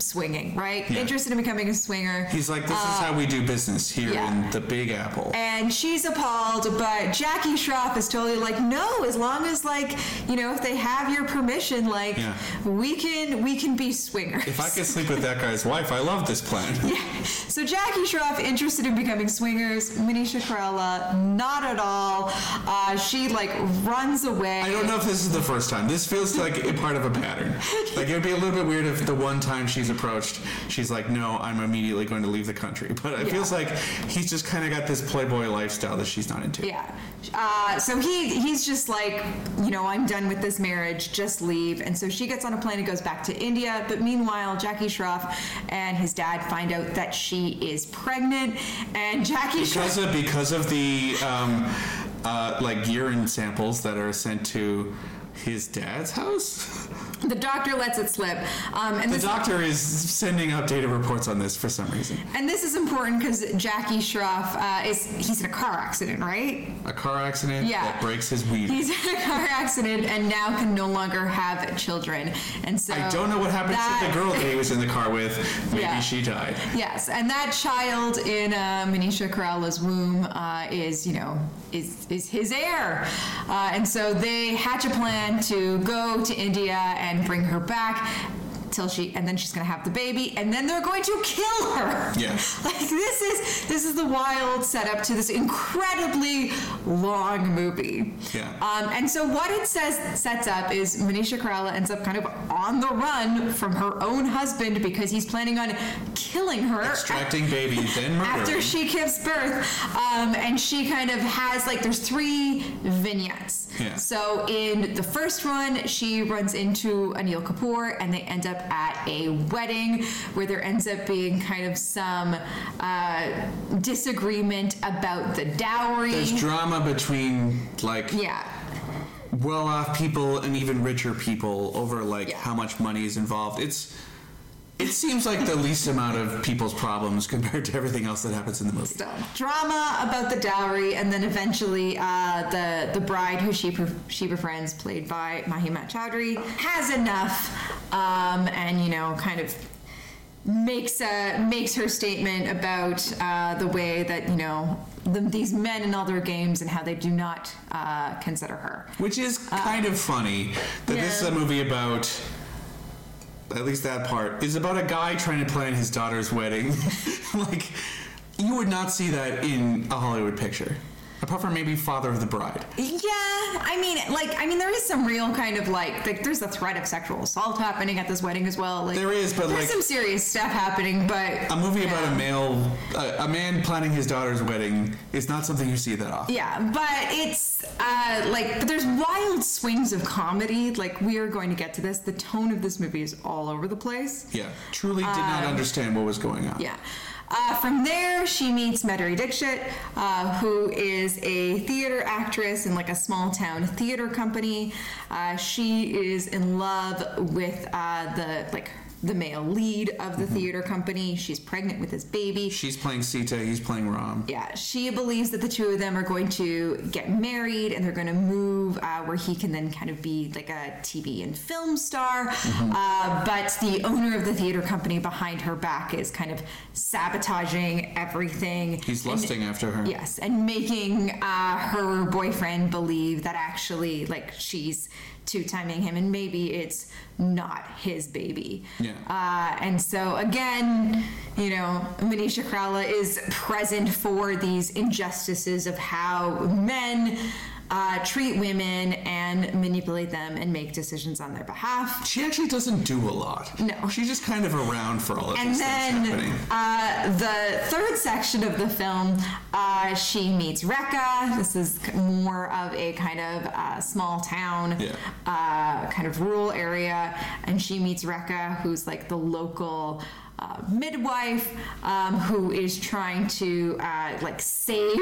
swinging, right? Yeah. Interested in becoming a swinger. He's like, this is how we do business here yeah. in the Big Apple. And she's appalled, but Jackie Schroff is totally like, no, as long as, like, you know, if they have your permission, like, Yeah. we can we can be swingers. If I could sleep with that guy's wife, I love this plan. Yeah. So Jackie Schroff interested in becoming swingers. Manisha Koirala, not at all. Uh, she like runs away. I don't know if this is the first time. This feels like a part of a pattern. Like, it would be a little bit weird if the one time she's approached, she's like, no, I'm immediately going to leave the country. But it Yeah. feels like he's just kind of got this playboy lifestyle that she's not into. Yeah. Uh, so he he's just like, you know, I'm done with this marriage, just leave. And so she gets on a plane and goes back to India. But meanwhile, Jackie Schroff and his dad find out that she is pregnant. And Jackie Because Schroff... of, because of the, um, uh, like, urine samples that are sent to his dad's house? The doctor lets it slip. Um, and The this, doctor is sending updated reports on this for some reason. And this is important because Jackie Schroff, uh, is he's in a car accident, right? A car accident Yeah. that breaks his weed. He's in a car accident and now can no longer have children. And so I don't know what happened that, to the girl that he was in the car with. Maybe Yeah. she died. Yes, and that child in uh, Manisha Koirala's womb uh, is, you know, is is his heir. Uh, and so they hatch a plan to go to India and bring her back till she, and then she's gonna have the baby, and then they're going to kill her. Yeah. Like this is this is the wild setup to this incredibly long movie. Yeah. Um, and so what it says sets up is Manisha Koirala ends up kind of on the run from her own husband because he's planning on killing her. Extracting baby, then murdering. After she gives birth, um, and she kind of has like there's three vignettes. Yeah. So in the first one, she runs into Anil Kapoor, and they end up at a wedding where there ends up being kind of some uh, disagreement about the dowry. There's drama between, like, yeah. well-off people and even richer people over, like, Yeah. how much money is involved. It's It seems like the least amount of people's problems compared to everything else that happens in the movie. So, drama about the dowry, and then eventually uh, the the bride, who she she befriends, played by Mahima Chowdhury, has enough, um, and you know, kind of makes a makes her statement about uh, the way that you know the, these men in all their games and how they do not uh, consider her. Which is kind of funny that yeah. this is a movie about. At least that part is about a guy trying to plan his daughter's wedding. Like, you would not see that in a Hollywood picture, apart from maybe Father of the Bride. Yeah, I mean, like, I mean, there is some real kind of like, like, there's a threat of sexual assault happening at this wedding as well. Like, There is, but there's like some serious stuff happening. But a movie yeah. about a male, a, a man planning his daughter's wedding is not something you see that often. Yeah, but it's uh, like, but there's wild swings of comedy. Like, we are going to get to this. The tone of this movie is all over the place. Yeah, truly did not understand what was going on. Yeah. Uh, from there, she meets Madhuri Dixit, uh, who is a theater actress in like a small town theater company. Uh, she is in love with uh, the like the male lead of the mm-hmm. theater company. She's pregnant with his baby. She's playing Sita, he's playing Ram. Yeah, she believes that the two of them are going to get married and they're going to move uh, where he can then kind of be like a T V and film star. Mm-hmm. Uh, but the owner of the theater company behind her back is kind of sabotaging everything. He's lusting and, after her. Yes, and making uh, her boyfriend believe that actually, like, she's two-timing him and maybe it's not his baby. Yeah. Uh, and so again, you know, Manisha Koirala is present for these injustices of how men uh, treat women and manipulate them and make decisions on their behalf. She actually doesn't do a lot. No. She's just kind of around for all of And these then things happening. uh, the third section of the film, uh, she meets Rekha. This is more of a kind of uh, small town, Yeah. uh, kind of rural area, and she meets Rekha, who's like the local uh, midwife, um, who is trying to uh, like save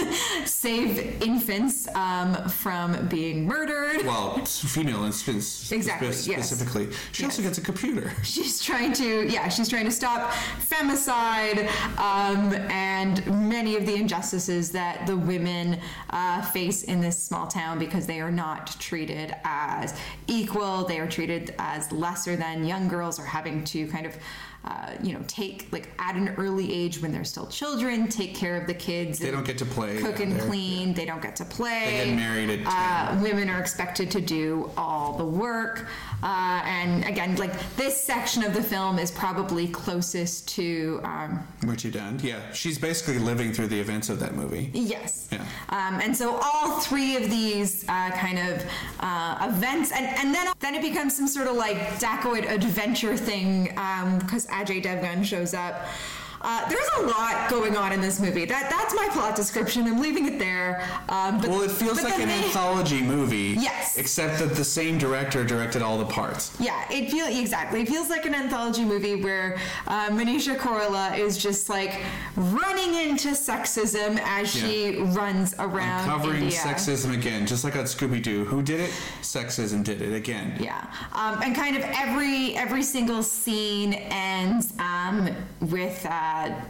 save infants um, from being murdered. Well, it's female instance Exactly, spe- yes. specifically. She Yes. also gets a computer. She's trying to, yeah, she's trying to stop femicide um, and many of the injustices that the women uh, face in this small town because they are not treated as equal. They are treated as lesser than. Young girls are having to kind of uh, you know, take like at an early age when they're still children, take care of the kids. They don't get to play. Cook and there. clean. They don't get to play. They get married at uh, women are expected to do all the work. Uh, and again, like this section of the film is probably closest to um, Richie Dunn. Yeah, she's basically living through the events of that movie. Yes. Yeah. Um, and so all three of these uh, kind of uh, events, and, and then then it becomes some sort of like dacoit adventure thing because um, Ajay Devgan shows up. Uh, there's a lot going on in this movie. That that's my plot description. I'm leaving it there. Um, but, well, it feels like an main... anthology movie. Yes. Except that the same director directed all the parts. Yeah, it feels exactly. It feels like an anthology movie where uh, Manisha Koirala is just like running into sexism as yeah. she runs around Uncovering India. sexism again, just like on Scooby-Doo. Who did it? Sexism did it again. Yeah, um, and kind of every every single scene ends um, with. Uh,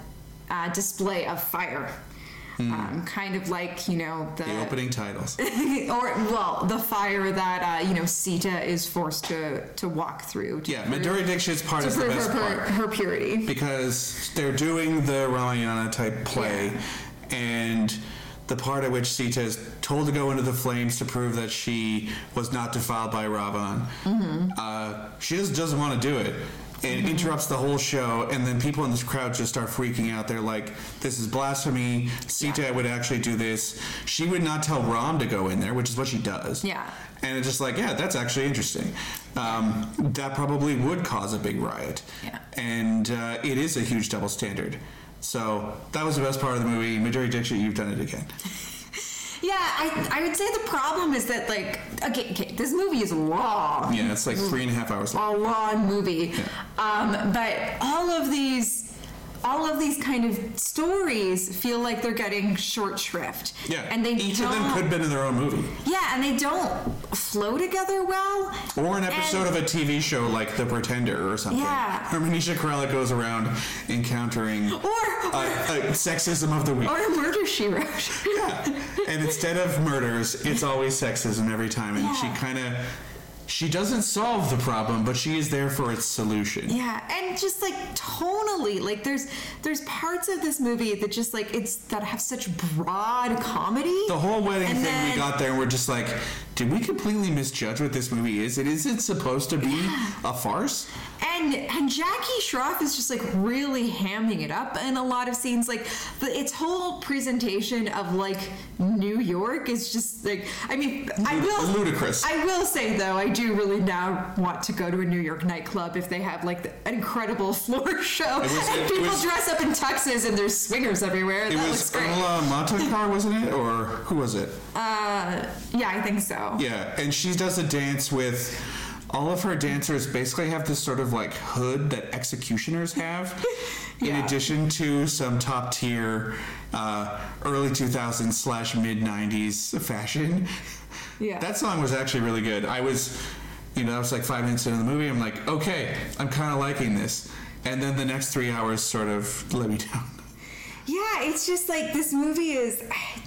Uh, display of fire. Mm. Um, kind of like, you know, the, the opening titles. or, well, the fire that, uh, you know, Sita is forced to, to walk through. To yeah, Madhuri Dixit's part is the best her, part. Her purity. Because they're doing the Ramayana type play, yeah. and the part at which Sita is told to go into the flames to prove that she was not defiled by Ravan. Mm-hmm. Uh, she just doesn't want to do it. And mm-hmm. interrupts the whole show, and then people in this crowd just start freaking out. They're like, this is blasphemy. Sita yeah. would actually do this. She would not tell Ram to go in there, which is what she does. Yeah. And it's just like, yeah, that's actually interesting. Um, that probably would cause a big riot. Yeah. And uh, it is a huge double standard. So that was the best part of the movie. Madhuri Dixit, you've done it again. Yeah, I, I would say the problem is that, like, okay, okay, this movie is long. Yeah, it's like three and a half hours long. A long movie. Yeah. Um, but all of these, all of these kind of stories feel like they're getting short shrift. Yeah, and they each don't, of them could have been in their own movie. Yeah, and they don't flow together well. Or an episode and, of a T V show like The Pretender or something. Yeah. Where Manisha Koirala goes around encountering or, or uh, uh, sexism of the week. Or a Murder, She Wrote. Yeah, and instead of murders, it's always sexism every time, and yeah. she kind of... She doesn't solve the problem, but she is there for its solution. Yeah, and just like tonally, like there's there's parts of this movie that just like it's that have such broad comedy. The whole wedding and thing then, we got there, and we're just like, did we completely misjudge what this movie is? It is it supposed to be yeah. a farce? And and Jackie Shroff is just like really hamming it up in a lot of scenes. Like the, its whole presentation of like New York is just like I mean I will ludicrous. I will say though I do really now want to go to a New York nightclub if they have like the, an incredible floor show was, and people was, dress up in tuxes and there's swingers everywhere. It that was looks great. Urmila Matondkar, wasn't it, or who was it? Uh, yeah, I think so. Yeah, and she does a dance with. All of her dancers basically have this sort of like hood that executioners have, yeah. in addition to some top tier uh, early two thousands slash mid nineties fashion. Yeah. That song was actually really good. I was, you know, I was like five minutes into the movie. I'm like, okay, I'm kind of liking this. And then the next three hours sort of let me down. Yeah, it's just like this movie is,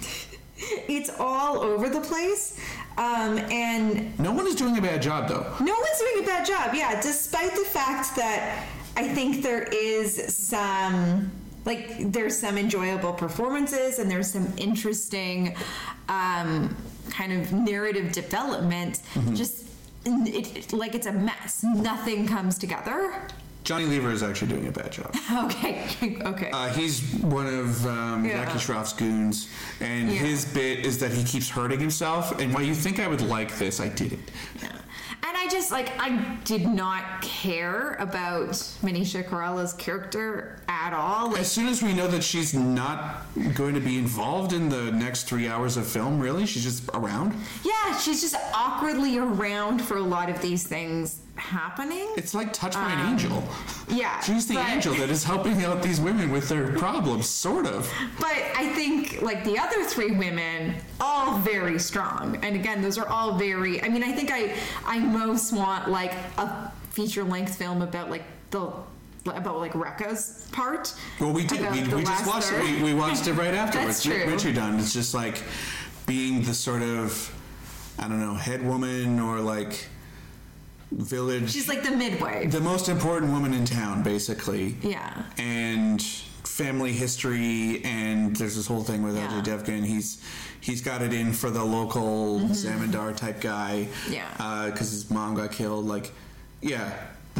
it's all over the place. Um, and no one is doing a bad job, though. No one's doing a bad job, yeah, despite the fact that I think there is some, like, there's some enjoyable performances and there's some interesting um, kind of narrative development. Mm-hmm. Just, it, it, like, it's a mess. Nothing comes together. Johnny Lever is actually doing a bad job. Okay, okay. Uh, he's one of um, yeah. Jackie Shroff's goons, and yeah. his bit is that he keeps hurting himself, and while you think I would like this, I didn't. Yeah. And I just, like, I did not care about Manisha Koirala's character at all. Like, as soon as we know that she's not going to be involved in the next three hours of film, really? She's just around? Yeah, she's just awkwardly around for a lot of these things happening. It's like Touch by um, an Angel. Yeah. She's the but, angel that is helping out these women with their problems, sort of. But I think, like, the other three women, all very strong. And again, those are all very, I mean, I think I, I most want, like, a feature-length film about, like, the about like Rekha's part. Well, we did. We, we just watched it. We, we watched it right afterwards. That's true. Richie Dunn. It's just like being the sort of, I don't know, head woman or like village. She's like the midwife. The most important woman in town, basically. Yeah. And family history, and there's this whole thing with Yeah. Ajay Devgan. He's he's got it in for the local mm-hmm. Zamindar type guy. Yeah. Because uh, his mom got killed. Like, yeah.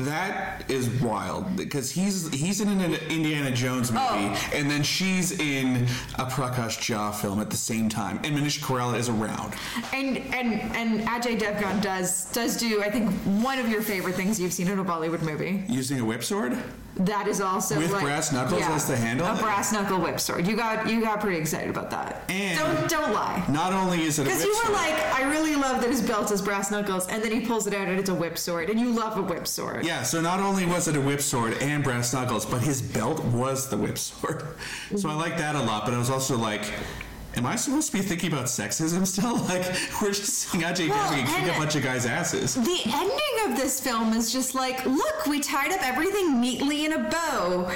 That is wild because he's he's in an Indiana Jones movie, oh. and then she's in a Prakash Jha film at the same time, and Manisha Koirala is around. And and and Ajay Devgan does does do I think one of your favorite things you've seen in a Bollywood movie. Using a whip sword. That is also with like, brass knuckles yeah, as the handle. A brass knuckle whip sword. You got you got pretty excited about that. And don't don't lie. Not only is it a whip sword, because you were like, I really love that his belt is brass knuckles, and then he pulls it out and it's a whip sword, and you love a whip sword. Yeah. So not only was it a whip sword and brass knuckles, but his belt was the whip sword. So I like that a lot. But I was also like, am I supposed to be thinking about sexism still? Like, we're just seeing Ajay well, Devgan kick a bunch of guys' asses. The ending of this film is just like, look, we tied up everything neatly in a bow.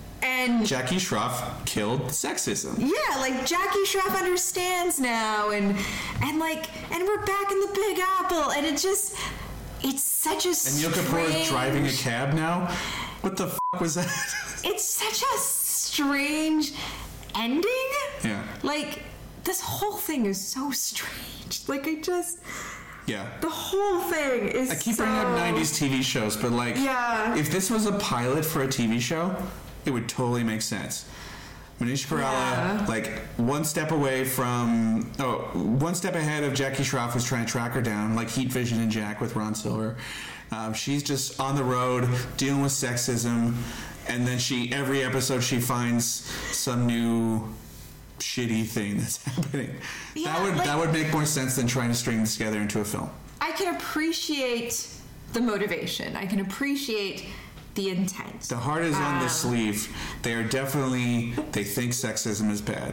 And Jackie Shroff killed sexism. Yeah, like Jackie Shroff understands now, and and like, and we're back in the Big Apple, and it just, it's such a and strange... And Anil Kapoor is driving a cab now? What the f*** was that? It's such a strange ending. Yeah. Like, this whole thing is so strange. Like, I just... Yeah. The whole thing is I keep so... bringing up nineties T V shows, but like... Yeah. If this was a pilot for a T V show, it would totally make sense. Manisha Koirala, yeah. like, one step away from... Oh, one step ahead of Jackie Shroff, who's trying to track her down, like Heat Vision and Jack with Ron Silver. Um, she's just on the road, dealing with sexism, and then she, every episode, she finds some new shitty thing that's happening. Yeah, that would like, that would make more sense than trying to string this together into a film. I can appreciate the motivation. I can appreciate the intent. The heart is um, on the sleeve. They are definitely, they think sexism is bad.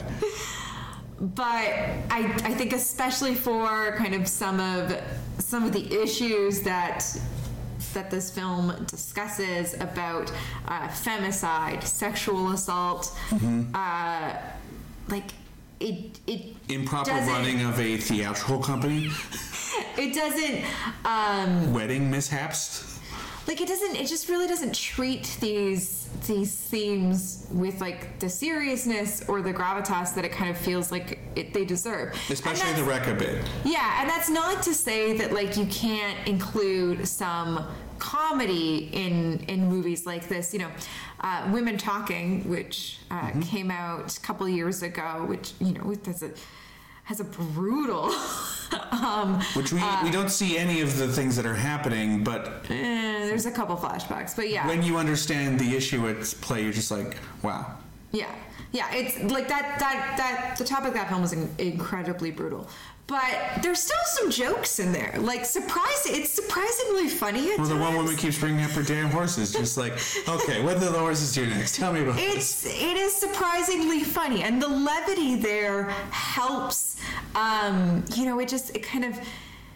But I, I think especially for kind of some of some of the issues that that this film discusses about uh, femicide, sexual assault, mm-hmm. uh, like it it improper running of a theatrical company. It doesn't um, wedding mishaps. Like it doesn't. It just really doesn't treat these these themes with like the seriousness or the gravitas that it kind of feels like it, they deserve. Especially the Rekha bit. Yeah, and that's not to say that like you can't include some comedy in in movies like this. You know, uh, Women Talking, which uh, mm-hmm. came out a couple years ago, which you know has a has a brutal. um, Which we, uh, we don't see any of the things that are happening, but... Eh, there's a couple flashbacks, but yeah. When you understand the issue at play, you're just like, wow. Yeah. Yeah, it's like that, that, that, the topic of that film was in, incredibly brutal. But there's still some jokes in there. Like, surprise, it's surprisingly funny at Well, the times. one woman keeps bringing up her damn horses. Just like, okay, what do the horses do next? Tell me about it's, this. It is surprisingly funny. And the levity there helps, um, you know, it just, it kind of...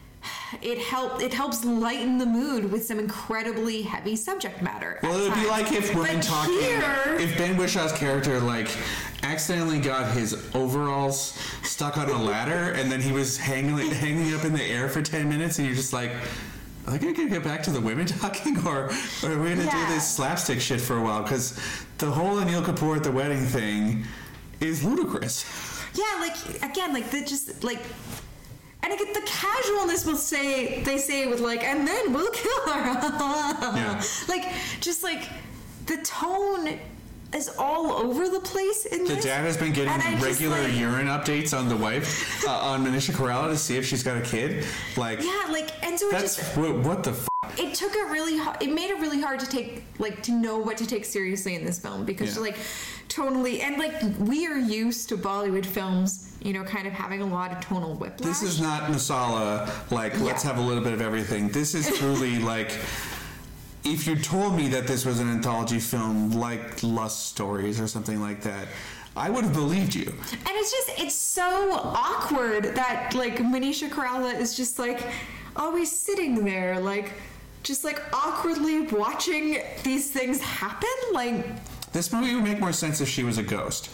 It help it helps lighten the mood with some incredibly heavy subject matter. Well, it would times. be like if Women but Talking, here, if Ben Wishaw's character like accidentally got his overalls stuck on a ladder, and then he was hanging hanging up in the air for ten minutes, and you're just like, are they gonna get back to the Women Talking, or, or are we gonna yeah. do this slapstick shit for a while? Because the whole Anil Kapoor at the wedding thing is ludicrous. Yeah, like again, like the just like. And I get the casualness will say, they say it with like, and then we'll kill her. yeah. Like, just like, the tone is all over the place in the this. dad has been getting regular like, urine updates on the wife, uh, on Manisha Koirala to see if she's got a kid. Like, yeah, like, and so that's, it just... What, what the f***? It took it really hard, it made it really hard to take, like, to know what to take seriously in this film. Because, yeah. like, tonally, and, like, we are used to Bollywood films... You know, kind of having a lot of tonal whiplash. This is not masala, like, yeah. let's have a little bit of everything. This is truly, like, if you told me that this was an anthology film like Lust Stories or something like that, I would have believed you. And it's just, it's so awkward that, like, Manisha Koirala is just, like, always sitting there, like, just, like, awkwardly watching these things happen. Like... This movie would make more sense if she was a ghost.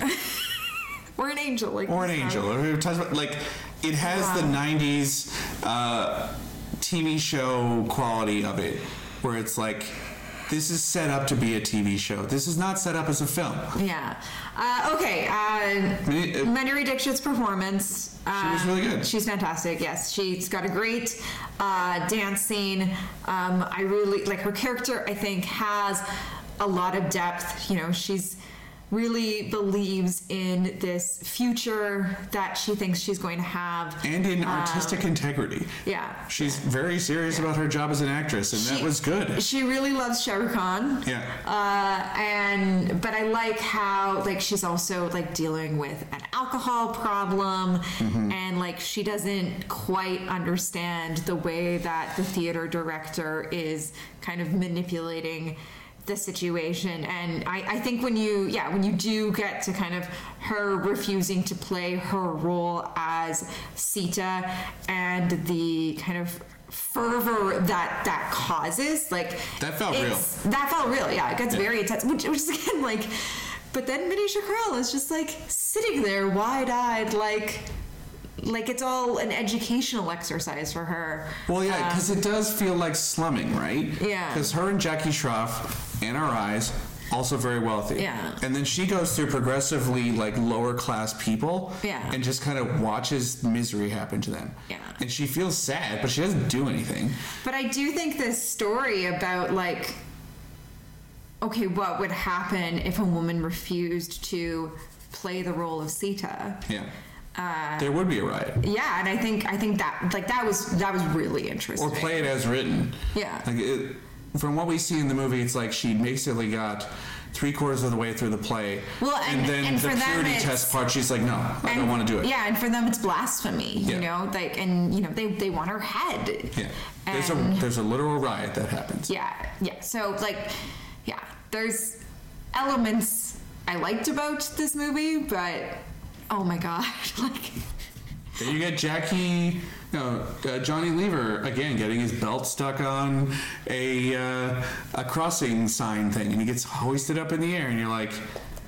Or an angel, like or an angel. Or like it has yeah. the nineties uh, T V show quality of it, where it's like, this is set up to be a T V show. This is not set up as a film. Yeah. Uh, okay. Uh, Minnie, uh, Minnie Dixit's performance. Uh, she was really good. She's fantastic. Yes, she's got a great uh, dance scene. Um, I really like her character. I think has a lot of depth. You know, she's really believes in this future that she thinks she's going to have, and in artistic um, integrity. Yeah, she's yeah. very serious yeah. about her job as an actress, and she, that was good. She really loves Shah Rukh Khan. Yeah, uh, and but I like how like she's also like dealing with an alcohol problem, mm-hmm. and like she doesn't quite understand the way that the theater director is kind of manipulating the situation. And I, I think when you yeah when you do get to kind of her refusing to play her role as Sita and the kind of fervor that that causes, like that felt real that felt real yeah it gets yeah. very intense, which, which is again like, but then Manisha Koiral is just like sitting there wide-eyed, like like it's all an educational exercise for her. Well, yeah, because um, it does feel like slumming, right? Yeah. Because her and Jackie Shroff, in our eyes, also very wealthy. Yeah. And then she goes through progressively like lower class people. Yeah. And just kind of watches misery happen to them. Yeah. And she feels sad, but she doesn't do anything. But I do think this story about like, okay, what would happen if a woman refused to play the role of Sita? Yeah. Uh, there would be a riot. Yeah, and I think I think that like that was that was really interesting. Or play it as written. Yeah. Like it, from what we see in the movie, it's like she basically got three quarters of the way through the play. Well, and, and then and the for purity them test part, she's like, no, I and, don't want to do it. Yeah, and for them it's blasphemy. You yeah. know, like, and you know they they want her head. Yeah. And there's a there's a literal riot that happens. Yeah, yeah. So like, yeah, there's elements I liked about this movie, but oh my god, like. Then you get Jackie, no, uh, Johnny Lever again getting his belt stuck on a uh, a crossing sign thing, and he gets hoisted up in the air, and you're like,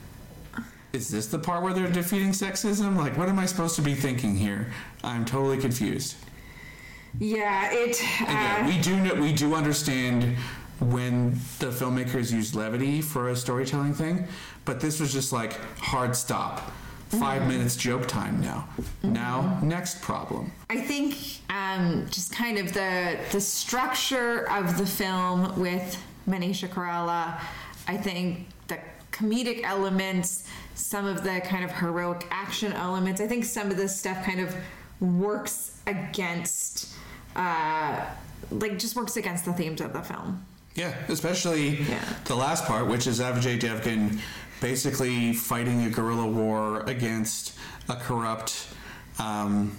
is this the part where they're defeating sexism? Like, what am I supposed to be thinking here? I'm totally confused. Yeah, it. Uh, and yeah, we do know, we do understand when the filmmakers use levity for a storytelling thing, but this was just like hard stop. Five mm-hmm. minutes joke time now. Mm-hmm. Now, next problem. I think um, just kind of the the structure of the film with Manisha Koiral, I think the comedic elements, some of the kind of heroic action elements, I think some of this stuff kind of works against, uh, like just works against the themes of the film. Yeah, especially yeah. the last part, which is Ajay Devgan basically fighting a guerrilla war against a corrupt um,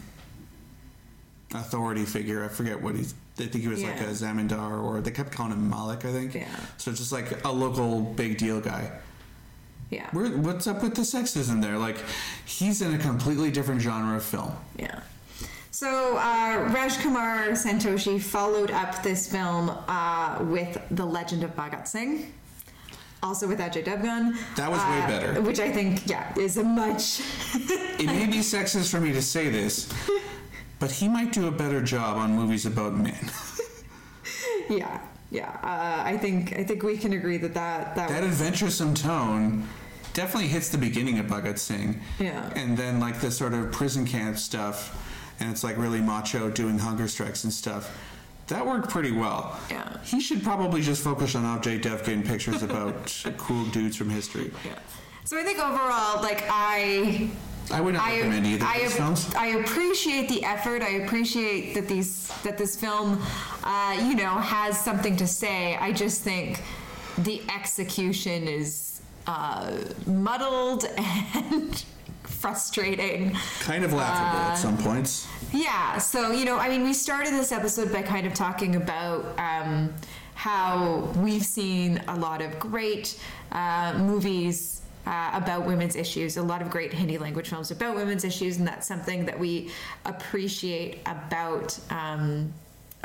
authority figure. I forget what he's... I think he was yeah. like a Zamindar, or they kept calling him Malik, I think. Yeah. So just like a local big deal guy. Yeah. Where, what's up with the sexism there? Like, he's in a completely different genre of film. Yeah. So uh, Rajkumar Santoshi followed up this film uh, with The Legend of Bhagat Singh. Also with Ajay Devgan. That was uh, way better. Which I think, yeah, is a much... It may be sexist for me to say this, but he might do a better job on movies about men. yeah, yeah. Uh, I think I think we can agree that that... That, that was... adventuresome tone definitely hits the beginning of Bhagat Singh. Yeah. And then like the sort of prison camp stuff, and it's like really macho doing hunger strikes and stuff. That worked pretty well. Yeah. He should probably just focus on Ajay Devgan pictures about cool dudes from history. Yeah. So I think overall, like, I... I would not I, recommend either I, of these films. I appreciate the effort. I appreciate that these that this film, uh, you know, has something to say. I just think the execution is uh, muddled and frustrating. Kind of laughable uh, at some points. Yeah, so, you know, I mean, we started this episode by kind of talking about um, how we've seen a lot of great uh, movies uh, about women's issues, a lot of great Hindi language films about women's issues, and that's something that we appreciate about um,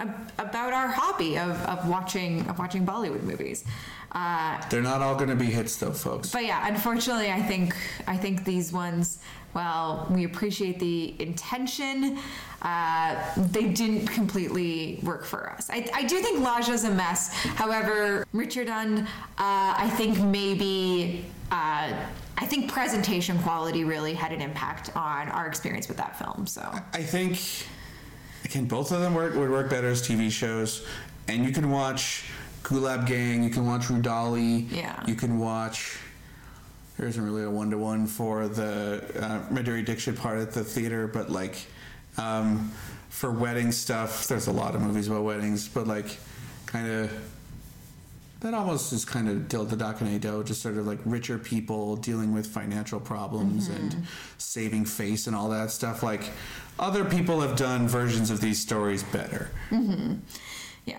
ab- about our hobby of, of watching of watching Bollywood movies. Uh, They're not all going to be hits, though, folks. but yeah, unfortunately, I think I think these ones. Well, we appreciate the intention. Uh, they didn't completely work for us. I, I do think Laja's a mess. However, Richard Dunn, uh, I think maybe, uh, I think presentation quality really had an impact on our experience with that film. So I think, again, both of them work, would work better as T V shows. And you can watch Gulab Gang, you can watch Rudali, Yeah. you can watch... There isn't really a one-to-one for the uh, Madhuri Dixit part at the theater, but like um, for wedding stuff, there's a lot of movies about weddings, but like kind of that almost is kind of Dil Dhadakne Do, just sort of like richer people dealing with financial problems mm-hmm. and saving face and all that stuff. Like other people have done versions of these stories better. Mm-hmm. Yeah.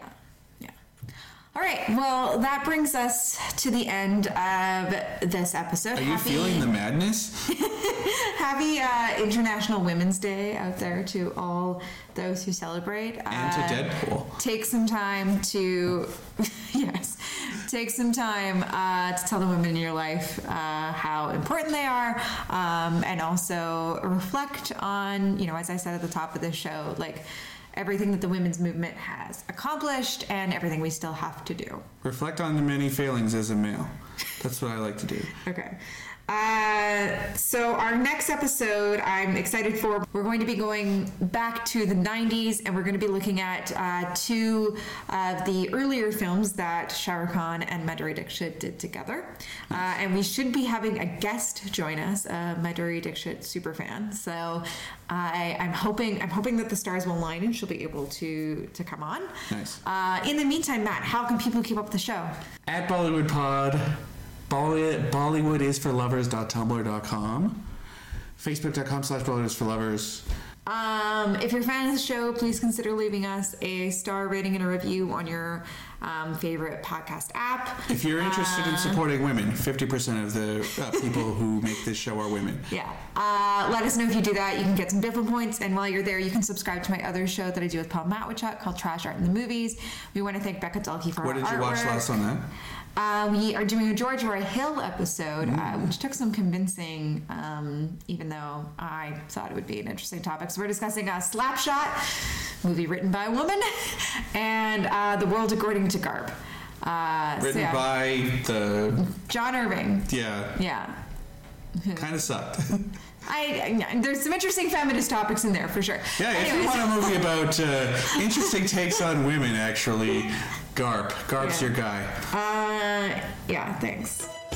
All right, well, that brings us to the end of this episode. Are you happy, feeling the madness? Happy uh, International Women's Day out there to all those who celebrate. And uh, to Deadpool. Take some time to, yes, take some time uh, to tell the women in your life uh, how important they are, um, and also reflect on, you know, as I said at the top of this show, like, everything that the women's movement has accomplished and everything we still have to do. Reflect on the many failings as a male. That's what I like to do. Okay. Uh, so our next episode I'm excited for. We're going to be going back to the nineties and we're going to be looking at uh, two of the earlier films that Shah Rukh Khan and Madhuri Dixit did together. Uh, and we should be having a guest join us, a Madhuri Dixit superfan. So I, I'm hoping I'm hoping that the stars will align and she'll be able to to come on. Nice. Uh, in the meantime, Matt, how can people keep up with the show? At Bollywood Pod. Bollywood, Bollywood is for lovers dot tumblr dot com. Facebook.com slash Bollywood is for lovers. Um, if you're a fan of the show, please consider leaving us a star rating and a review on your um, favorite podcast app. If you're interested uh, in supporting women, fifty percent of the uh, people who make this show are women. Yeah. Uh, let us know if you do that. You can get some Biffle points. And while you're there, you can subscribe to my other show that I do with Paul Matwichuk called Trash Art in the Movies. We want to thank Becca Dulkey for what her artwork. What did you watch last on that? Uh, we are doing a George Roy Hill episode, uh, which took some convincing, um, even though I thought it would be an interesting topic. So we're discussing uh, Slapshot, movie written by a woman, and uh, The World According to Garp. Uh, written so yeah. by the... John Irving. Yeah. Yeah. Kind of sucked. I, I there's some interesting feminist topics in there for sure. Yeah, if Anyways. you want a movie about uh, interesting takes on women, actually, Garp. Garp's yeah. your guy. Uh, yeah, thanks.